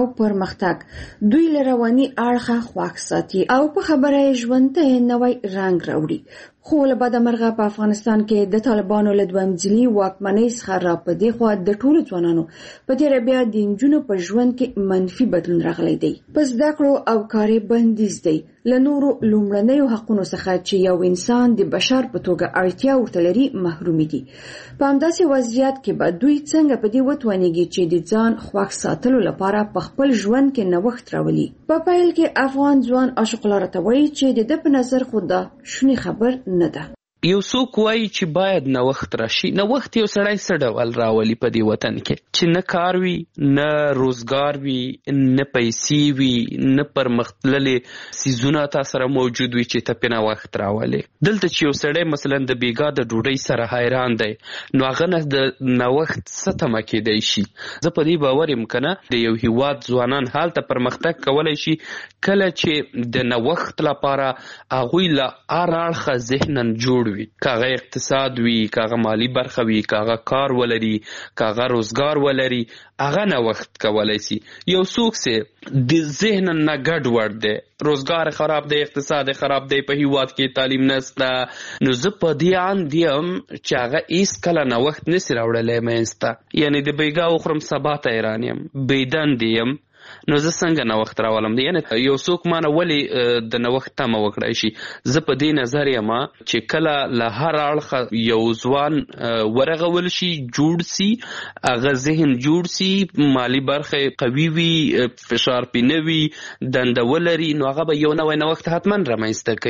پرمختګ دوی له رواني اړخه خواږ ساتي او په خبره یې ژوند ته نوی رنګ راوړي. خو له بده مرغه په افغانستان کې د طالبانو له دویم ځلي واکمنۍ څخه را په دې خوا د ټولو ځوانانو په تېره بیا د نجونو په ژوند کې منفي بدلون راغلی دی. په زده کړو او کاري بندیز دی. له نورو لومړنیو حقونو څخه چې یو انسان د بشر په توګه اړتیا ورته لري محرومي دي. په همداسې وضعیت کې به دوی څنګه په دې وتوانیږي چې د ځان خوښ ساتلو لپاره په خپل ژوند کې نوښت راولي؟ په پیل کې افغان ځوان عاشق لاره ته وایي چې د ده په نظر خو دا شونی خبر نه ده. یو څوک وایي چې باید نوښت راشي. نوښت یو سړی څه ډول راولي په دې وطن کې چې نه کار وي، نه روزګار وي، نه پیسې وي، نه پرمختللې څیزونه تا سره موجود وي چې ته پې نوښت راولې. دلته چې یو سړی مثلا د بیګا د ډوډۍ سره حیران دی نو هغه نه د نوښت څه تمه کېدی شي. زه په دې باور یم که نه د یو هیواد ځوانان هلته پرمختګ کولی شي کله چې د نوښت لپاره هغوی له هر اړخه ذهنا جوړ وي، کاغه اقتصاد وي، کاغه مالی برخه وي، کاغه کار ولري، کاغه روزګار ولري، هغه نوښت کولی شي. یو څوک چې د ذهن نه ګډ وډ دی، روزګار خراب دی، اقتصاد خراب دی، په هیواد کې تعلیم نشته، نو زه په دې اند یم چې هغه هېڅکله نوښت نشي راوړلی منځته. یعنې د بیګا وخورم سبا ته حیران یم، بېدندې یم، نو زه څنګه نوښت راولم؟ یعنې یو څوک مانه ولې د نوښت تمه وکړی شي؟ زه په دې نظر یم چې کله له هر اړخه یو ځوان ورغول شي، جوړ سي، هغه ذهن جوړ سي، مالی برخه قوي وي، فشار پې نه وي، دنده ولري، نو هغه به یو نوی نوښت حتما رامنځته کوي.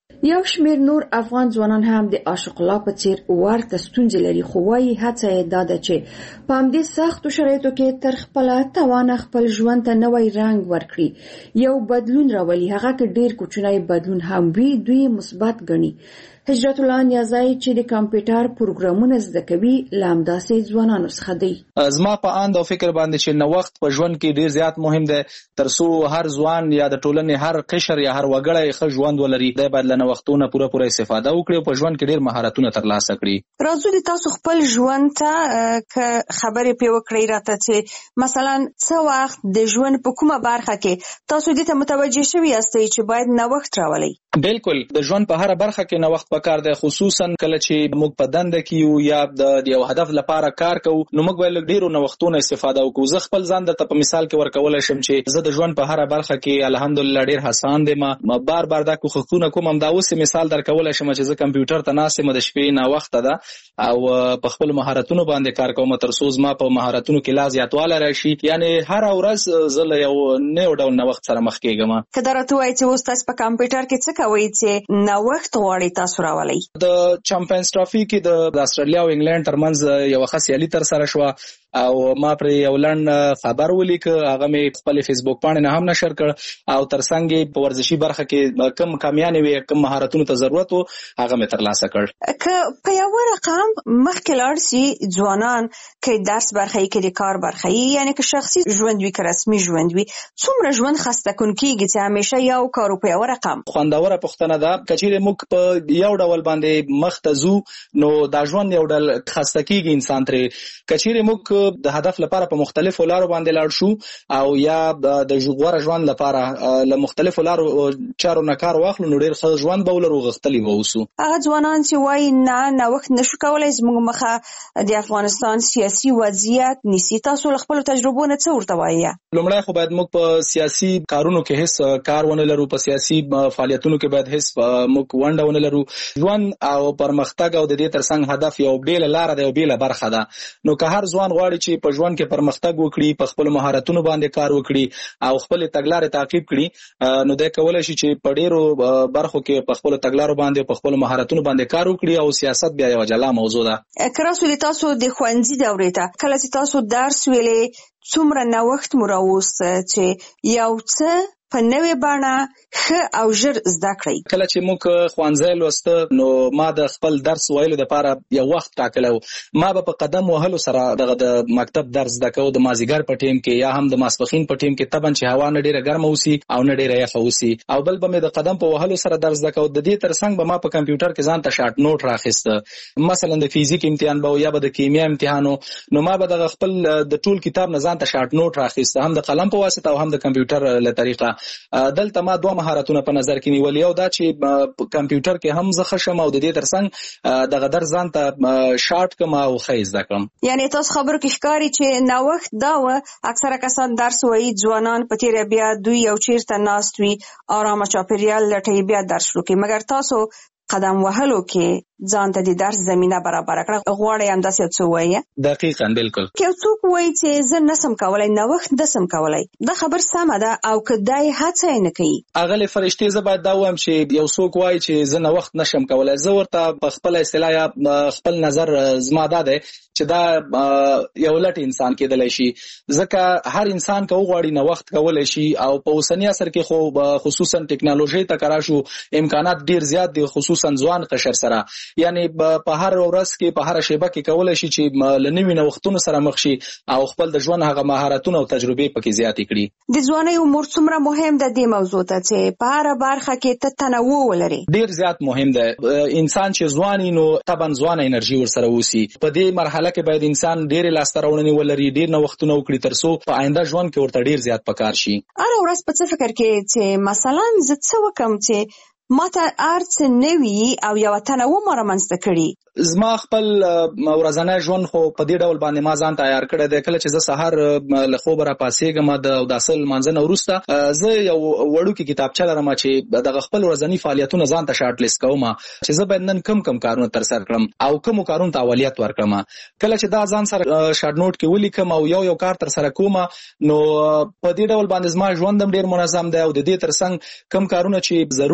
یو شمېر نور افغان ځوانان هم د عاشق الله په څیر ورته ستونزې لري، خو وايي هڅه یې دا ده چې په همدې سختو شرایطو کې تر خپله توانه خپل ژوند ته نوی رنګ ورکړي، یو بدلون راولي. هغه که ډېر کوچنی بدلون هم وي دوی مثبت ګڼي. هجرت الله نیازی چې د کمپیوټر پروګرامونه زده کوي له همداسې ځوانانو څخه دی. زما په اند او فکر باندې چې نوښت په ژوند کې ډېر زیات مهم دی، تر څو هر ځوان یا د ټولنې هر قشر یا هر وګړی ښه ژوند ولري. دی باید له نوښتونو پوره پوره استفاده وکړي او په ژوند کې ډېر مهارتونه ترلاسه کړي. راځو د تاسو خپل ژوند ته که خبرې پې وکړئ راته چې مثلا څه وخت د ژوند په کومه برخه کې تاسو دې ته متوجه شوي یاستئ چې باید نوښت راولئ؟ بالکل د ژوند په هر برخه کې نوښت پکار دی، خصوصا کله چې موږ په دنده کې یو یا د یو هدف لپاره کار کوو نو موږ باید ډېرو نوښتونو استفاده وکړو. زه خپل ځان درته په مثال کې ورکولی شم چې زه د ژوند په هر برخه کې الحمدلله ډېر هڅاند یم، ما بار بار دا کوښښونه کوم. همدا اوس مثال درکولی شم چې زه کمپیوټر ته ناست یم، د شپې ناوخته ده او په خپلو مهارتونو باندې کار کوم تر څو زما په مهارتونو کې لا زیاتوالی راشي. یعنې هره ورځ زه له یو نوي ډول نوښت سره مخ کېږم. که دا راته ووایي چې اوس تاسو په کمپیوټر کې څه کوئ چې نوښت غواړئ تاسو راولئ؟ د چمپیونز ټرافي کې د استرالیا او انګلند ترمنځ یو ښه سیالي ترسره شوه او ما پر یو لنډ خبر ولیکه، هغه مې خپل فیسبوک پاڼې نه هم نشر کړ او ترڅنګ یې په ورزشي برخه کې کوم کامیانې وي، کوم مهارتونو ته ضرورت و، هغه مې ترلاسه کړ. که په یو رقم مخکې لاړ شي ځوانان، که درس برخه یې، که د کار برخه یې، یعنې که شخصي ژوند وي که رسمي ژوند وي، څومره ژوند خسته کوونکېږي چې همیشه یو کار په یو رقم؟ خوندوره پوښتنه ده. که چیرې موږ په یو ډول باندې مخ ته ځو نو دا ژوند یو ډول خسته کېږي انسان ترې. که چیرې موږ د هدف لپاره په مختلفو لارو باندې لاړ شو او یا د غوره ژوند لپاره له مختلفو لارو چارو نه کار واخلو نو ډېر ښه ژوند به ولرو، غښتلي به اوسو. هغه ځوانان چې وایي نه نوښت نشو کولی، زموږ مخه د افغانستان سیاسي وضعیت نیسي، تاسو له خپلو تجربو نه څه ورته وایي؟ لومړی خو باید موږ په سیاسي کارونو کې هیڅ کار ونه لرو، په سیاسي فعالیتونو کې باید هیڅ موږ ونډه ونه لرو. ژوند او پرمختګ او د دې ترڅنګ هدف یو بیله لاره ده، یو بیله برخه ده. نو که هر ځوان غواړي چې په ژوند کې پرمختګ وکړي، په خپلو مهارتونو باندې کار وکړي او خپلې تګلارې تعقیب کړي، نو دی کولی شي چې په ډېرو برخو کې په خپلو تګلارو باندې په خپلو مهارتونو باندې کار وکړي او سیاست بیا یوه جلا موضوع ده. که راسولې تاسو د ښوونځي دورې ته کله چې تاسو درس ویلې څومره نوښت مو راوسته چې یو څه په نوې بڼه ښه او ژر زده کړئ؟ کله چې موږ ښوونځی لوسته نو ما د خپل درس ویلو دپاره یو وخت ټاکلی و. ما به په قدم وهلو سره دغه د مکتب درس زده کوو، د مازدیګر په ټیم کې یا هم د ماسپښین په ټیم کې، طبعا چې هوا نه ډېره ګرمه اوسي او نه ډېره یخه اوسي. او بل به مې د قدم په وهلو سره درس زده کوو. د دې ترڅنګ به ما په کمپیوټر کې ځان ته شارټ نوټ راخیسته، مثلا د فیزیک امتحان به یا به د کیمیا امتحان، نو ما به دغه خپل د ټول کتاب نه ځان ته شارټ نوټ راخیسته، هم د قلم په واسطه او هم د کمپیوټر له طریقه. دلته ما دوه مهارتونه په نظر کې نیولي، یو دا چې کمپیوټر کې هم زه ښه شم او د دې ترڅنګ دغه درس ځان ته شارټ کړم او ښه زده کړم. یعنې تاسو خبرو کې ښکاري چې نوښت دا و اکثره کسان درس وایي، ځوانان په تېره بیا دوی یو چیرته ناست وي، آرامه چاپېریال لټوي، بیا درس شروع کوي. مګر تاسو قدم وهلو کې ځان ته د درس زمینه برابره کړه، غواړئ همداسې یو څه ووایه؟ دقیقاً بالکل. که یو څوک وایي چې زه نسم کولی، نوښت نسم کولی، دا خبر سمه ده او که دی هڅه یې نه کوي؟ اغلې فرشتې زه باید دا ووایم چې یو څوک وایي چې زه نوښت نشم کولی، زه ورته په خپله اصطلاح یا خپل نظر زما دا دی چې دا یو لټ انسان کېدلی شي، ځکه هر انسان که وغواړي نوښت کولی شي. او په اوسني عصر کې خو خصوصا ټکنالوژۍ ته کار شو، امکانات ډېر زیات دي، خصوصا ځوان قشر سره. یعنی په هر ورځ کې په هر شیبه کې کولی شي چې له نوي نوښتونو سره مخ شي او خپل د ژوند هغه مهارتونه او تجربې پکې زیاتې کړي. د ځوانۍ عمر څومره مهم ده دې موضوع ته چې په هره برخه کې ته تنوع ولري؟ ډېر زیات مهم ده. انسان چې ځوان وي نو طبعا ځوانه انرژي ورسره اوسي. په دې مرحله کې باید انسان ډېرې لاسته راوړنې ولري، ډېر نوښتونه وکړي تر څو په آینده ژوند کې ورته ډېر زیات پکار شي. هره ورځ په څه فکر کې چې مثلا زه څه وکړم چې ما ته هر څه نوي او یوه تنوع ما رامنځته کړي؟ زما خپل ورځنی ژوند خو په دې ډول باندې ما ځان تیار کړی دی. کله چې زه سهار له خوبه راپاڅېږم د اوداسه لمانځه نه وروسته زه یو وړوکې کتابچه لرم چې دغه خپل ورځني فعالیتونه ځان ته شارټ لیست کوم چې زه باید نن کم کم کارونه ترسره کړم او کومو کارونو ته اولویت ورکړم. کله چې دا ځان سره شارټ نوټ کې ولیکم او یو یو کار ترسره کوم نو په دې ډول باندې زما ژوند هم ډېر منظم دی او د دې ترڅنګ کم کارونه چې ضرور دي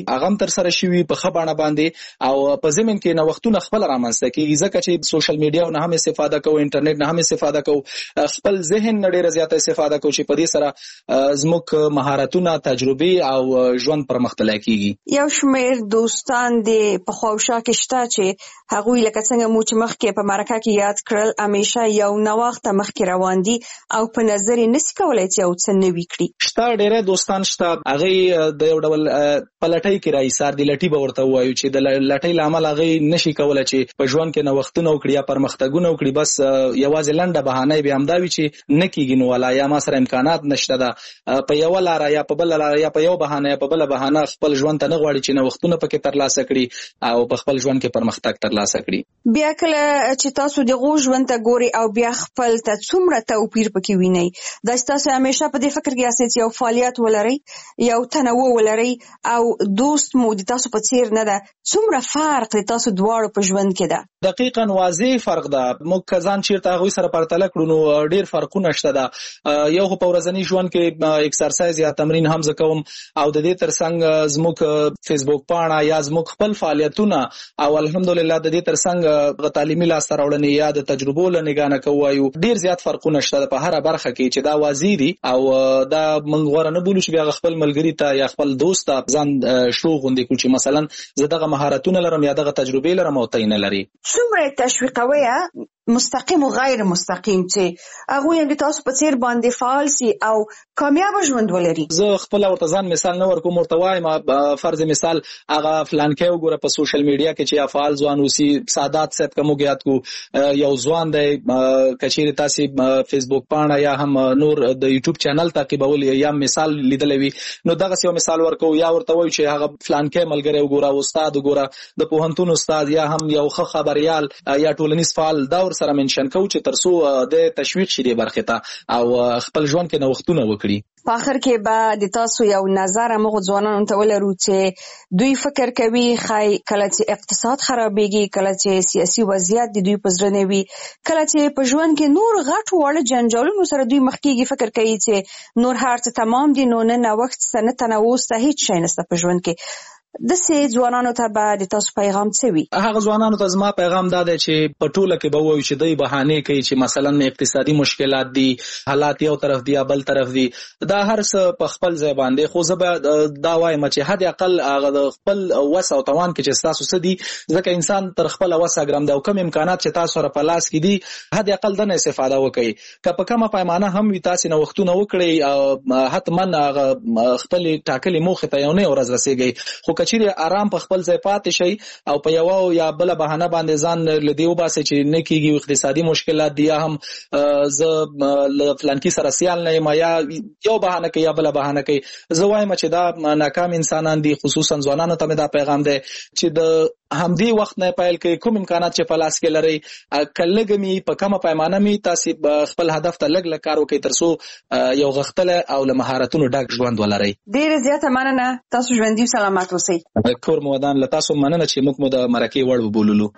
هغه تر سره شوی په خبرونه باندې او په زمين کې نوښتونه خپل رامنځته کیږي ځکه چې سوشل میډیا نه هم استفاده کوو انټرنیټ نه هم استفاده کوو خپل ذهن نه ډیره زیاته استفاده کوو چې په دې سره زموږ مهارتونه تجربه او ژوند پرمختلای کیږي. یو شمېر دوستان د په خواوشا کې شته چې هغوی لکه څنګه مو چې مخکې په مرکه کې یاد کړل همیشه یو نوښت مخکې روان دي او په نظر یې نشي کولای چې یو څه نوي کړي. شته ډیره دوستان شته هغه د یو ډول پلټۍ کې راایسار دي لټي به ورته وایو چې د لټۍ لامل هغه نشي کولای چې په ژوند کې نوښتونه وکړي یا پرمختګونه وکړي بس یوازې لنډه بهانه به همداوي چې نکیږي نو ولا یا ما سره امکانات نشته ده په یو لار یا په بل لار یا په یو بهانه یا په بل بهانه خپل ژوند ته نه غواړي چې نوښتونه پکې ترلاسه کړي او په خپل ژوند کې پرمختګ ترلاسه کړي. بیا کله چې تاسو د غو ژوند ته ګوري او بیا خپل ته څومره توپیر پکې ویني دا تاسو همیشه په دې فکر کې یاست چې یو فعالیت ولري یو تنوع ولري او دوست مو د تاسو په څیر نه ده څومره فرق د تاسو دواړو په ژوند کې ده؟ دقیقاً واضح فرق ده. موږ کزان چیرته هغه سره پرتله کړو نو ډیر فرقونه شته ده. یو په ورځنی ژوند کې ایکسرسایز یا تمرین هم زکوم او د دې ترڅنګ زموږ فیسبوک پاڼه یا زموږ خپل فعالیتونه او الحمدلله د دې ترڅنګ تعلیمي لاسته راوړنې یا د تجربو لنګانه کوو ډیر زیات فرقونه شته په هر برخه کې چې دا واضح دي او دا موږ غوړه نه بولو چې بیا خپل ملګری ته یا خپل دوست ته ځان شو غوندي کو چې مثلا زه دغه مهارتونه لرم یا دغه تجربه لرم او ته نه لري. څومره تشویقوي مستقیم او غیر مستقیم چې هغه یې د تاسو په څیر باندې فعال سي او کامیاب ژوند ولري؟ زه خپل ورته ځان مثال نه ورکوم ورته وایم فرض مثال هغه فلان کې وګوره په سوشل میډیا کې چې افعال ځوان اوسي سادات صاحب کوم غیات کو یو ځوان دی کچېری تاسو فیسبوک پاڼه یا هم نور د یوټیوب چینل تعقیبول یا مثال لیدلوي نو دغه یو مثال ورکو یا ورته وایو چې هغه فلان کې ملګری وګوره استاد وګوره د پوهنتون استاد یا هم یو ښه خبريال یا ټولنیز فعال دا سره منشن کو چې ترسو د تشویق شې برخه ته او خپل ژوند کې نوښتونه وکړي. په اخر کې به د تاسو یو نظر موږ ځوانانو ته ولرو چې دوی فکر کوي خای کله چې اقتصاد خرابېږي کله چې سیاسي وضعیت د دوی په زړه نه وي کله چې په ژوند کې نور غټ وړ جنجالونو سره دوی مخ کېږي فکر کوي چې نور هر څه تمام دي نو نه وخت سنت تنوع صحیح شي نسته په ژوند کې د سې ځوانانو ته به د تاسو پیغام څه وي؟ هغه ځوانانو ته زما پیغام دا دی چې په ټوله کې به وایي چې دوی بهانه کوي چې مثلا اقتصادي مشکلات دي حالات یو طرف دی یا بل طرف دی دا هر څه په خپل ځای باندې خو زه به دا وایم چې حد اقل هغه خپل وس او توان کې چې تاسو څه دي ځکه انسان تر خپل وس ګرام دا کوم امکانات چې تاسو سره په لاس کې دي حد اقل د نه استفاده وکړي که په کومه پیمانه هم وي تاسو نو وختونه وکړي حتما خپل ټاکلي موخه ته یو نه ورځ رسیږي خو کچېری آرام په خپل ځای پاتې شي او په یو یا بل بهانه باندې ځان لدی وباسي چې نه کیږي اقتصادي مشکلات دي هم ز فلانکی سره سیال نه ما یا یو بهانه کوي یا بل بهانه کوي زه وایم چې دا ناکام انسانان دي خصوصا ځوانانو ته دا پیغام دی چې د همدې وخت نه پایل کوي کوم امکانات چې په لاس کې لري کلهګمی په کومه پیمانه می تاسو خپل هدف ته لګ لګ کار وکړئ ترڅو یو غختله او له مهارتونو ډک ژوند ولرئ. ډیر زیاته مننه تاسو ژوندۍ سلامات اوسئ. کور مودان له تاسو مننه چې موږ مو د مرکه وړ وبوللو.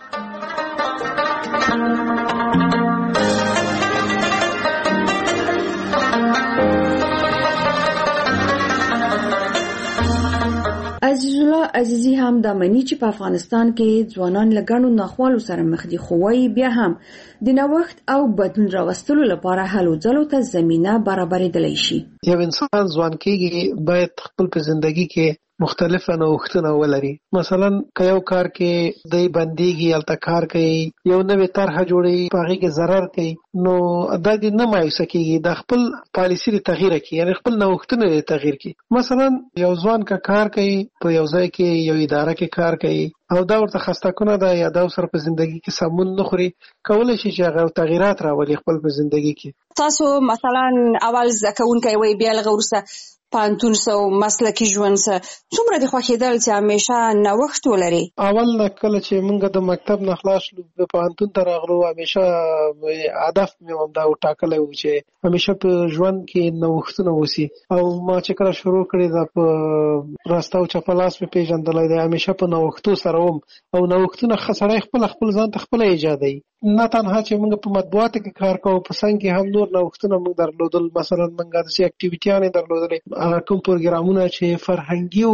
عزیز الله عزیزی هم د منی چې په افغانستان کې ځوانان لګانو ناخوالو سره مخ دي خو وایي بیا هم د نوښت او بدلون راوستلو لپاره هلو ځلو ته زمينه برابرېدلی شي. یو انسان ځوان کېږي باید خپل په ژوندۍ کې مختلف نوښتونه ولري. مثلا که یو کار کې دی بنديږي الته کار کوي یو نوې طرح جوړي په هغه کې ضرر کوي نو دا دې نه مایوسه کېږي د خپل پالیسي د تغییر کوي یعنی خپل نوښتونه د تغییر کوي. مثلا یو ځوان کا کار کوي په یو ځای کې یو اداره کې کار کوي او دا ورته خسته کنه دا یا دا سره په ژوندۍ کې سمون نه خوري کولای شي چې هغه تغیرات راولي خپل په ژوندۍ کې. تاسو مثلا اول ځکهونکي وي بیا لغورسه پانتون سو مسلکی ژوند سره څومره د خوښیدل چې همیشه نوښت ولري؟ اول کله چې موږ د مکتب نه خلاص شو په پانتون ته راغلو همیشه هدف مې هم دا وټاکلی و چې همیشه په ژوند کې نوښتونه وسی او ما چې کله شروع کړې دا په راسته او چپلاس مې پیژندلی دی همیشه په نوښتو سره وم او نوښتونه سړی خپل خپل ځان ته خپل ایجادوي نه تنها چې موږ په مطبوعاتو کې کار کوو په څنګ کې هم نور نوښتونه موږ درلودل مثلا موږ داسې اکټیویټیانې درلودلې هغه کوم پروګرامونه چې فرهنګي او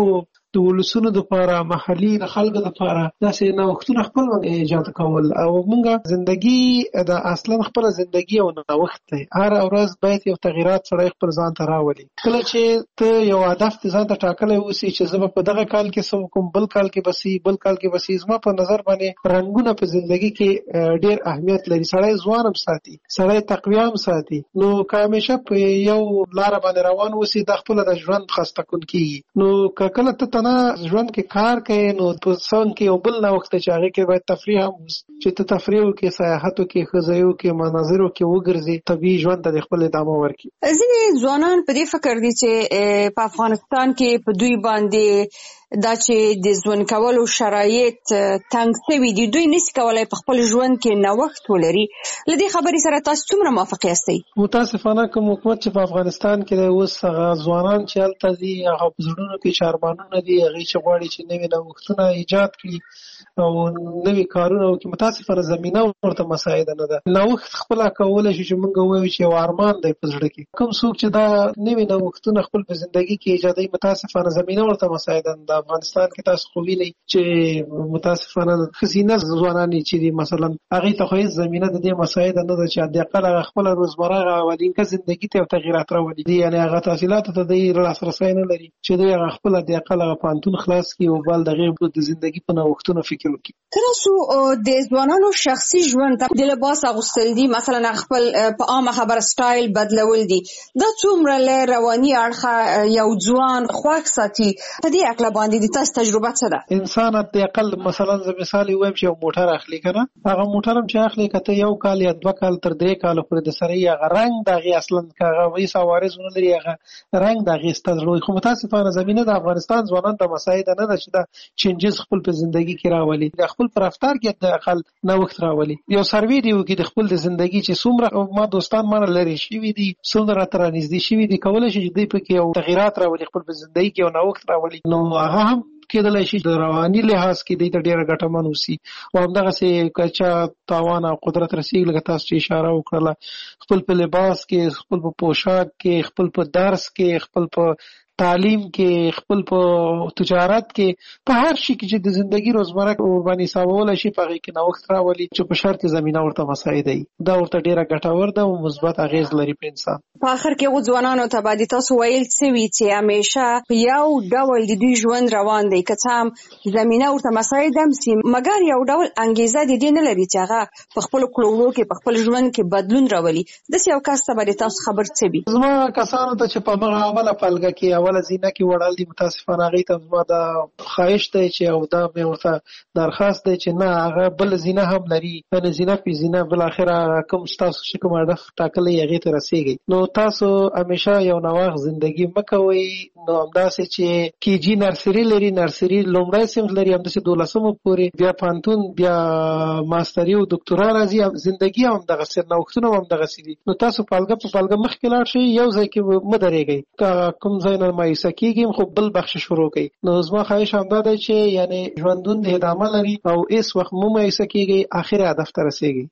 د ولسونو لپاره محلي خلکو لپاره داسې نوښتونه خپل ایجاد کول او موږ ژوندۍ د اصلا خپل ژوندۍ او نوښت دی هر ورځ باید یو تغیرات سره خپل ځان ته راولي کله چې ته یو هدف ځان ته ټاکلی اوسي چې زه په دغه کال کې څه وکړم بل کال کې بسي بل کال کې بسي زما په نظر باندې رنګونه په ژوندۍ کې ډېر اهمیت لري سړی ځوان هم ساتي سړی تقویه هم ساتي نو که همیشه په یو لاره باندې روان اوسي د خپل د ژوند خسته کوونکی نو که کله ته تنه ژوند کې کار کوي نو په څنګه کې یو بل نوښت چې هغه کې باید تفریح هم چې ته تفریح وکړې سیاحت وکړې ښځې وکړې مناظرو کې وګرځې طبیعي ژوند ته خپل ادامه ورکړي ځینې ځوانان په دې فکر دي چې په افغانستان کې په دوی باندې دا چې د ژوند کولو شرایط تنګ شوي دي دوی نشي کولای په خپل ژوند کې نوښت ولري له دې خبرې سره تاسو څومره موافق یاستئ متاسفانه کوم حکومت چې په افغانستان کې اوس هغه ځوانان چې هلته دي هغه په زړونو کې چاربانونه دي هغوی چې غواړي چې نوي نوښتونه ایجاد کړي او نوي کارونه وکړي متاسفانه زمینه ورته مساعده نه ده نوښت خپله کولی شي چې موږ ووایو چې یو ارمان دی په زړه کې کوم څوک چې دا نوي نوښتونه خپل په زندګي کې ایجادوي متاسفانه زمینه ورته مساعده نه ده افغانستان کې تاسو خو وینئ چې متاسفانه ښځینه ځوانان چې دي مثلا هغې ته خو هېڅ زمینه د دې مساعده نه ده چې حداقل هغه خپله روزمره هغه اولینکه زندګي ته یو تغیرات راولي یعنې هغه تحصیلاتو ته دوی لاسرسی نه لري چې دوی هغه خپل حداقل هغه پوهنتون خلاص کړي او بل د هغې د زندګي په نوښتونو فکر وکړي که تاسو د ځوانانو شخصي ژوند ته د لباس اغوستل دي مثلا خپل په عامه خبره سټایل بدلول دي دا څومره له رواني اړخه یو ځوان خوښ ساتي په دې اړه باندې د تاسو تجربه څه ده انسان حداقل مثلا زه مثال وایم چې یو موټر اخلي که نه هغه موټر هم چې اخلي که ته یو کال یا دوه کال تر درې کاله پورې د سره یې هغه رنګ د هغې اصلا که هغه هېڅ عوارض ونه لري هغه رنګ د هغې سته زړه وي خو متاسفانه زمینه د افغانستان ځوانانو ته مساعده نه ده چې دا چینجز خپل په زندګي کې راولي د خپل په رفتار کې حداقل نوښت راولي یو سروې دی وکړي د خپل د زندګي چې څومره ما دوستان مانه لرې شوي دي څومره راته رانږدې شوي دي کولی شي چې دوی پکې یو تغیرات راولي خپل په زندګي کې یو نوښت راولي نو هغه هم کېدلی شي د رواني لحاظ کې دوی ته ډېره ګټمن اوسي او همدغسې که چا تاوان او قدرت رسېږي لکه تاسو چې اشاره وکړله خپل په لباس کې خپل په پوشاک کې خپل په درس کې خپل په تعلیم کې خپل په تجارت کې په هر شي کې چې د زندګي روزمره ورباندې حسابولی شي په هغې کې نوښت راولي چې په شرط زمینه ورته مساعده وي دا ورته ډېره ګټور ده او مثبت اغېز لري په انسان په آخر کې هغو ځوانانو ته باندې تاسو ویل څه وي چې همیشه په یو ډول د دوی ژوند روان دی که څه هم زمینه ورته مساعده هم سي مګر یو ډول انګیزه د دې نه لري چې هغه په خپلو کړو کې په خپل ژوند کې بدلون راولي داسې یو کس ته باندې تاسو خبر څه وي زما کسانو ته چې په هغه اوله پلګه کې اوله زینه کې وړل دي متاسفانه هغې ته زما دا خواهش دی چې او دا مې ورته درخواست دی چې نه هغه بل زینه هم لري یعنې زینه پې زینه بالاخره کوم ستاسو چې کوم هدف ټاکلی هغې ته رسېږئ نو تاسو همیشه یو نوښت زندګي مه کوئ نو همداسې چې کیجي نرسري لري نرسري لومړی صنف لري همداسې دولسمو پورې بیا پوهنتون بیا ماستري او دکتورا راځي زندګي هم همدغسې نوښتونه هم همدغسې دي نو تاسو پالګه په پالګه مخکې لاړ شئ یو ځای کې مه درېږئ که کوم ځای نه مایوسه کېږي خو بل بخش شروع کوي نو زما خواهش همدا دی چې یعنې ژوندون د ادامه لري او هېڅ وخت مه مایوسه کېږئ آخر هدف ته رسېږئ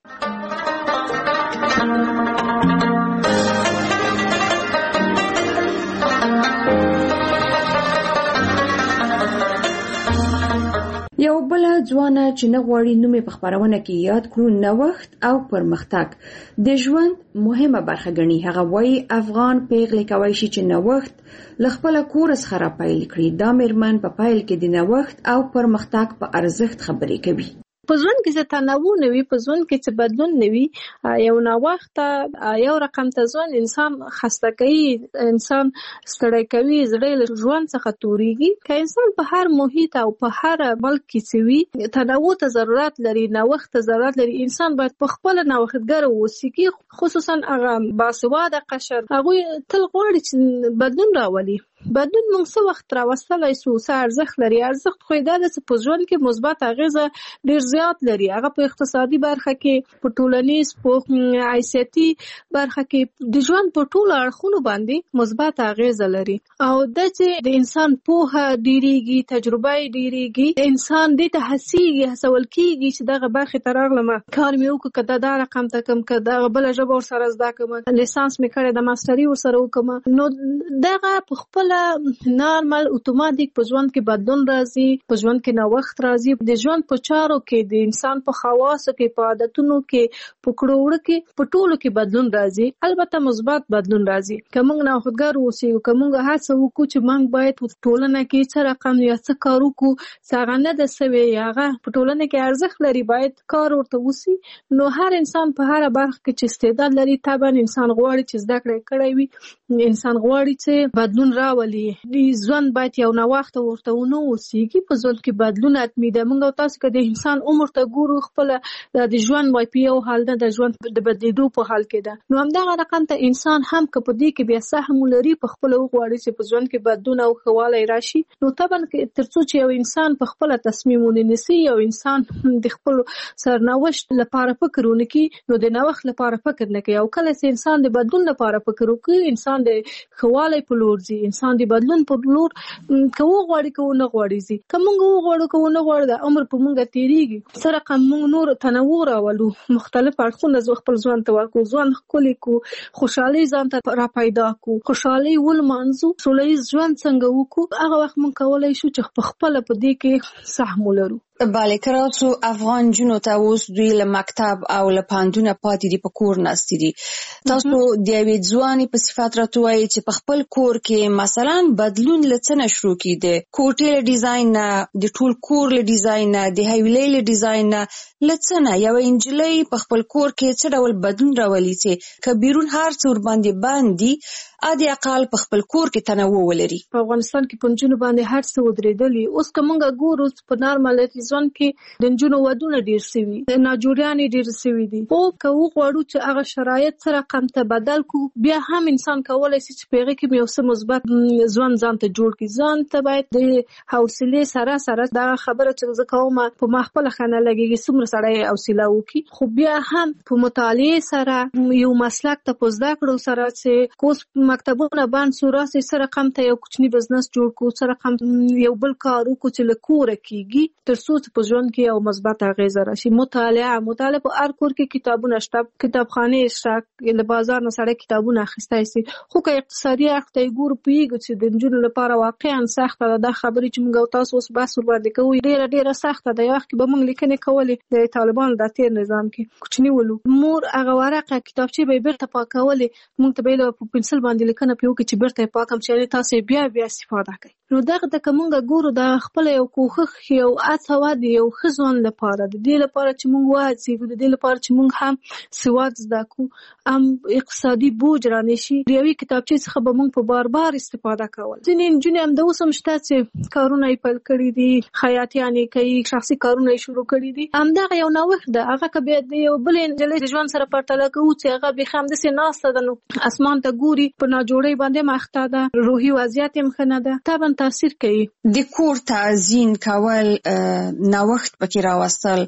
یو بل ځوانه چې نه غواړي نوم یې په خپرونه کې یاد کړو نوښت او پرمختګ د ژوند مهمه برخه ګڼي هغه وایي افغان پیغلې کولی شي چې نوښت له خپله کوره څخه راپیل کړي دا مېرمن په پیل کې د نوښت او پرمختګ په ارزښت خبرې کوي په ژوند کې چې تنوع نه وي په ژوند کې چې بدلون نه وي یو ناوخته یو رقم ته ژوند انسان خسته کوي انسان ستړی کوي زړه له ژوند څخه تورېږي که انسان په هر محیط او په هر ملک کې چې وي تنوع ته ضرورت لري نوښت ته ضرورت لري انسان باید په خپله نوښتګر واوسي خصوصا هغه باسواده قشر هغوی تل غواړي چې بدلون راولي بدلون موږ څه وخت راوستلی سو څه ارزښت لري ارزښت خو یې دا ده چې په ژوند کې مثبت اغېزه ډېر زیات لري هغه په اقتصادي برخه کې په ټولنیز په حیثیتي برخه کې د ژوند په ټولو اړخونو باندې مثبت اغېزه لري او دا چې د انسان پوهه ډېرېږي تجربه یې ډېرېږي انسان دې ته هڅېږي هڅول کېږي چې دغه برخې ته راغلمه کار مې وکړو که دا رقم ته کړم که دغه بله ژبه ورسره زده کړم لیسانس مې کړی د ماسټري ورسره وکړم نو دغه په خپله کله نارمل اتوماتیک په ژوند کې بدلون راځي، په ژوند کې نوښت راځي، د ژوند په چارو کې د انسان په خواصو کې، په عادتونو کې، په کړو وړو کې، په ټولو کې بدلون راځي. البته مثبت بدلون راځي. که موږ نوښتګر اوسو، که موږ هڅه وکړو چې موږ باید په ټولنه کې څه رقم یا څه کار وکړو، څه هغه نه ده سوی یا هغه په ټولنه کې ارزښت لري، باید کار ورته وسي. نو هر انسان په هر برخه کې چې استعداد لري، طبعا انسان غواړي چې زده کړه کړی وي، انسان غواړي چې بدلون راولي. د ژوند باید یو نوښت ورته ونه اوسېږي. په ژوند کې بدلون حتمي ده. موږ او تاسو که د انسان عمر ته ګورو، خپله د ژوند وای په یو حال نه، د ژوند د بدلېدو په حال کې ده. نو همدغه رقم ته انسان هم که په دې کې بیا سهم ولري، په خپله وغواړي چې په ژوند کې بدلون او ښه والی راشي، نو طبعا تر څو چې یو انسان په خپله تصمیم ونیسي، یو انسان د خپل سرنوشت لپاره فکر ونه کړي، نو د نوښت لپاره فکر نه کوي. او کله چې انسان د بدلون لپاره فکر وکړي، انسان د ښه والی په لور ځي، انسان د بدلون په لور که وغواړي که ونه غواړي ځي. که موږ وغواړو که ونه غواړو، د عمر په موږ تېرېږي. څه رقم موږ نور تنوع راولو، مختلف اړخونه خپل ژوند ته ورکړو، ژوند ښکلی کړو، خوشحالي ځان ته را پیدا کړو، خوشحالي ولمانځو، سوله ییز ژوند څنګه وکړو، هغه وخت موږ کولی شو چې په خپله په دې کې سهم ولرو. بله، که راسو افغان جنو ته اوس دوی له مکتب او له پوهنتونه پاتې دي، په کور ناستې دي. تاسو د یوې ځوانې په صفت راته ووایئ چې په خپل کور کې مثلا بدلون له څه نه شروع کړي، د کوټې له ډیزاین نه، د ټول کور له ډیزاین نه، د حویلۍ له ډیزاین نه، له څه نه یوه نجلۍ په خپل کور کې څه ډول بدلون راولي چې که بیرون هر څه ورباندې بند دي، ادي اقل په خپل کور کې تنوع ولري. په افغانستان کې په نجونو باندې هر څه ودرېدلي. اوس که موږ ګورو په نارمل ژوند کې د نجونو ودونه ډېر سوي، ناجوړیانې ډېرې سوي دي. خو که وغواړو چې هغه شرایط څه رقم ته بدل کړو، بیا هم انسان کولی شي چې په هغې کې یو څه مثبت ژوند ځان ته جوړ کړي. ځان ته باید د حوصلې سره سره دغه خبره چې زه کوم په ما خپله ښه نه لګېږي، څومره سړی حوصله وکړي، خو بیا هم په مطالعې سره، یو مسلک ته په زده کړو سره، چې اوس مکتبونه بند سو، راسې څه رقم ته یو کوچني بزنس جوړ کړو، څه رقم یو بل کار وکړو چې له کوره کېږي، تر څو چې په ژوند کې یو مثبت اغېزه راشي. مطالعه مطالعه په هر کور کې کتابونه شته، کتابخانې شته، له بازار نه سړی کتابونه اخیستی سي. خو که اقتصادي اړخ ته یې ګورو، پوهېږو چې د نجونو لپاره واقعا سخته ده. دا خبرې چې موږ او تاسو اوس بحث ورباندې کوو، ډېره ډېره سخته ده. یو وخت کې به موږ لیکنې کولې د طالبانو د تېر نظام کې، کوچني ولو، مور هغه ورقه کتابچې به یې بېرته پاکولې، موږ ته به یې په پنسل باندې لیکنه پرې وکړي چې بېرته یې پاکم، چې تاسو یې بیا بیا استفاده کوئ. نو دغه ته که موږ ګورو، دا خپله یو کوښښ، یو هڅه وه د یو ښه ژوند لپاره، د دې لپاره چې موږ وهڅېږو، د دې لپاره چې موږ هم سواد زده کړو، هم اقتصادي بوج را نه شي. د یوې کتابچې څخه به موږ په بار بار استفاده کول. ځینې نجونې همداوس هم شته چې کارونه یې پیل کړي دي، خیاطیانې کوي، شخصي کارونه یې شروع کړي دي. همدغه یو نوښت ده. هغه که بیا د یو بلې نجلۍ د ژوند سره پرتله کوو چې هغه بیخي همداسې ناسته ده، نو اسمان ته ګوري، په ناجوړۍ باندې مخته ده، روحي وضعیت یې ښه نه ده، طبعا تاثیر کوي. د کور تعزین کول، نوښت پکې راوستل،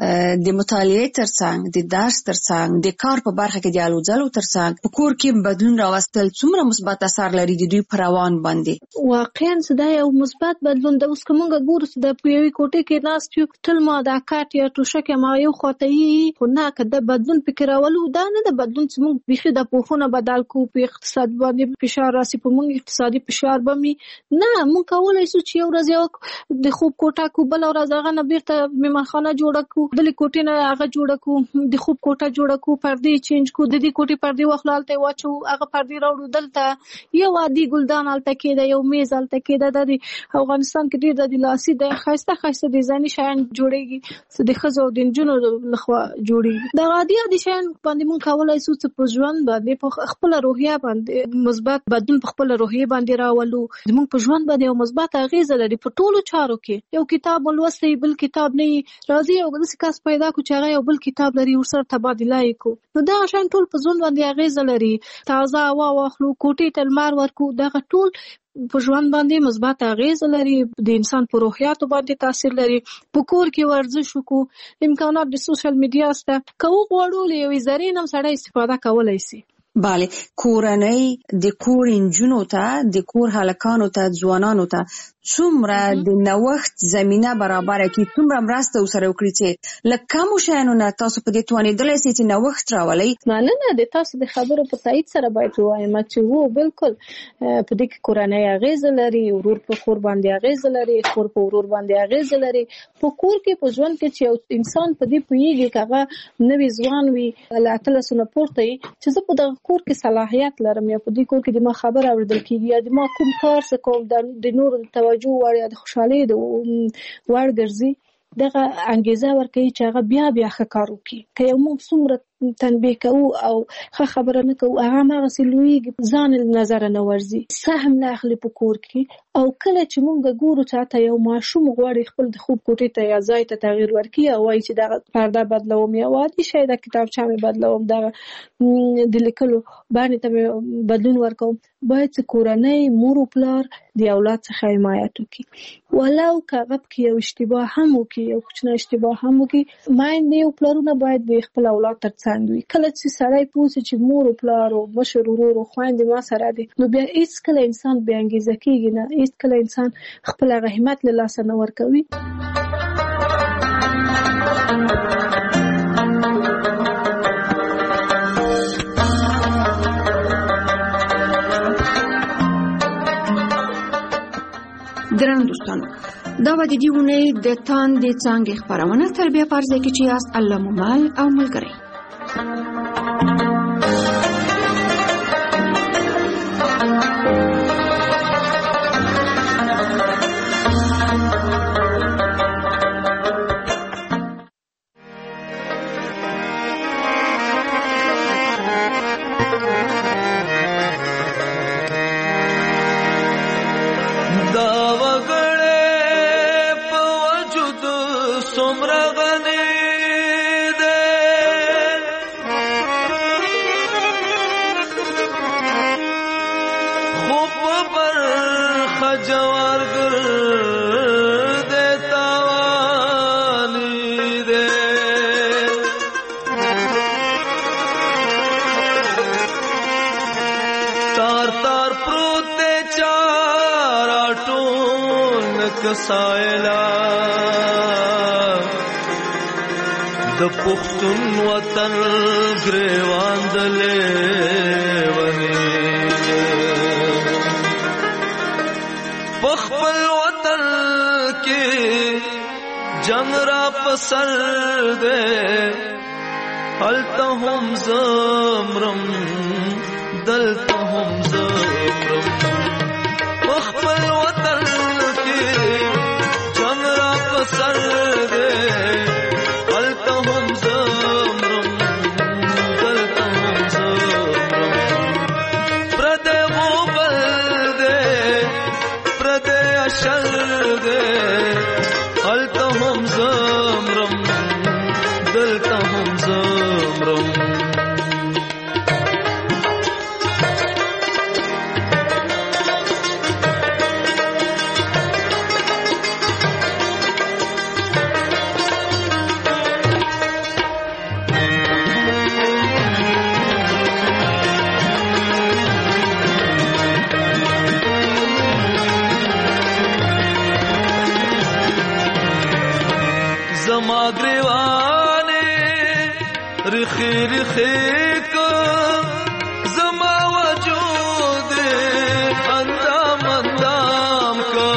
د مطالعې ترڅنګ، د درس ترڅنګ، د کار په برخه کې د الو ځلو ترڅنګ په کور کې بدلون راوستل څومره مثبت اثر لري د دوی په روان باندې؟ واقعا دا یو مثبت بدلون ده. اوس که موږ ګورو چې د په یوې کوټې کې ناست یو، تل ما دا کاټ یا توشک ما یو خواته یي، خو نه که د بدلون فکر راولو، دا نه د بدلون چې موږ بیخي د پوښونه بدل کړو، په اقتصاد باندې فشار راسي، په موږ اقتصادي فشار به مي نه، موږ کولی شو چې یو ورځ یو د خوب کوټه کړو، بله ورځ هغه نه بېرته مېلمانخانه جوړه کړو، بلې کوټې نه هغه جوړه کړو، د خوب کوټه جوړه کړو، پردې چینج کړو، د دې کوټې پردې واخلو هلته یې واچوو، هغه پردې راوړو دلته، یو عادي ګلدان هلته کېده، یو میز هلته کېده. دا د افغانستان کې ډېر د لاسي د ښایسته ښایسته ډیزایني شیان جوړېږي، چې د ښځو او د نجونو لخوا جوړېږي. دغه عادي عادي شیان باندې موږ کولی شو چې په ژوند باندې په خپله روحیه باندې مثبت بدلون په خپله روحیې باندې راولو، زموږ په ژوند باندې یو مثبت اغېزه لري په ټولو چارو کې. یو کتاب ولوستی، بل کتاب نه وي، راځي یو داسې کس پیدا کړو چې هغه یو بل کتاب لري، ورسره تبادله یې کړو، نو دغه شیان ټول په ژوند باندې اغېزه لري. تازه هوا واخلو، کوټې ته لمر ورکړو، دغه ټول په ژوند باندې مثبت اغېزه لري، د انسان په روحیاتو باندې تاثیر لري. په کور کې ورزش وکړو، امکانات د سوشل میډیا شته، که وغواړو له یوې ذرې نه هم سړی استفاده کولی شي. بله، کورنۍ د کور نجونو ته، د کور هلکانو ته، ځوانانو ته څومره د نوښت زمينه برابر کړي، څومره مرسته وسره وکړي چې لکه کوم شیانو نه تاسو په دې توانیدلی سئ چې نوښت راولئ؟ مننه د تاسو د خبرو په تایید سره باید ووایم چې وو بالکل په دې کې کورنۍ اغیزه لري، ورور په خور باندې اغیزه لري، خور په ورور باندې اغیزه لري. په کور کې په ژوند کې چې انسان په دې پوهیږي کغه نوې ځوان وي له اتلس نه پورته چې زه په دغه کور کې صلاحیت لرم یا په دې کور کې د ما خبره اوریدل کیږي یا د ما کوم کار څه کوم د نورو توجه وړ یا د خوشحالۍ د وړ ګرځي، دغه انګیزه ورکوي چې هغه بیا بیا ښه کار وکړي. که یو موږ څومره تنبیه کوو او ښه خبره نه کوو، هغه هماغسې لویږي، ځان له نظره نه ورځي، سهم نه اخلي په کور کې. او کله چې موږ ګورو چې حتی یو ماشوم غواړي خپل د خوب کوټې ته یا ځای ته تغییر ورکړي او وایي چې دغه پرده بدلوم یا عادي شی ده کتابچه مې بدلوم، دغه د لیکلو بڼې ته مې بدلون ورکوم، باید چې کورنۍ مور او پلار د اولاد څخه حمایت وکړي. ولو که هغه پکې یو اشتباه هم وکړي، یو کوچنی اشتباه هم وکړي، میندې او پلارونه باید د خپل اولاد تر څنګ وي. کله چې سړی پوه سي چې مور او پلار او مشر ورور او خویندې ما سره دي، نو بیا هیڅ کله انسان بې انګیزه کېږي نه، هیڅ کله انسان خپل هغه همت له لاسه نه ورکوي. ګران دوستانو، دا و د دې اونۍ د تاندې څانګې خپرونه. تر بیا په ځای کې چې یاست الله مو مل او ملګری. سایلا د پښتون وطن ګریوان دلې ونی په خپل وطن کې جنگ را پسر دې هلته هم زمرم دلته هم زمرم په خپل وطن سر دے ہلتا ہم زمرم دلتا ہم زمرم پردے غوبل دے پردے اشل دے ہلتا ہم زمرم دلتا ہم زمرم خیر خیک زما وجود اندام اندام کا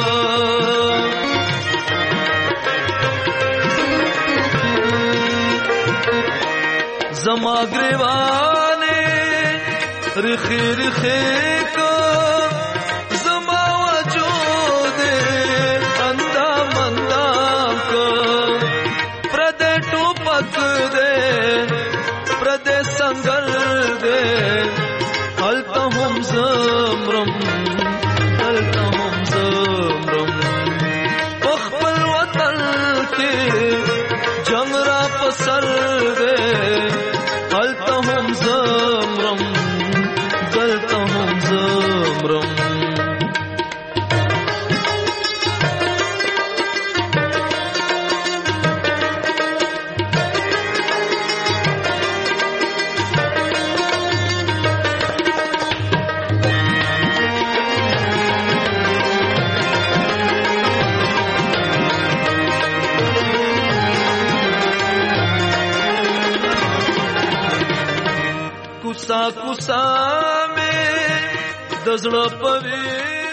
زما گریوانے خیر خیک زما وجود اندام اندام کا پردے ٹوپک دے پردے سنگر دے ہلتا ہم زمرم ہلتا ہم زمرم پخپل وطن کے جنگ را پسر دے ہلتا ہم زمرم گلتا ہم زمرم د زړه په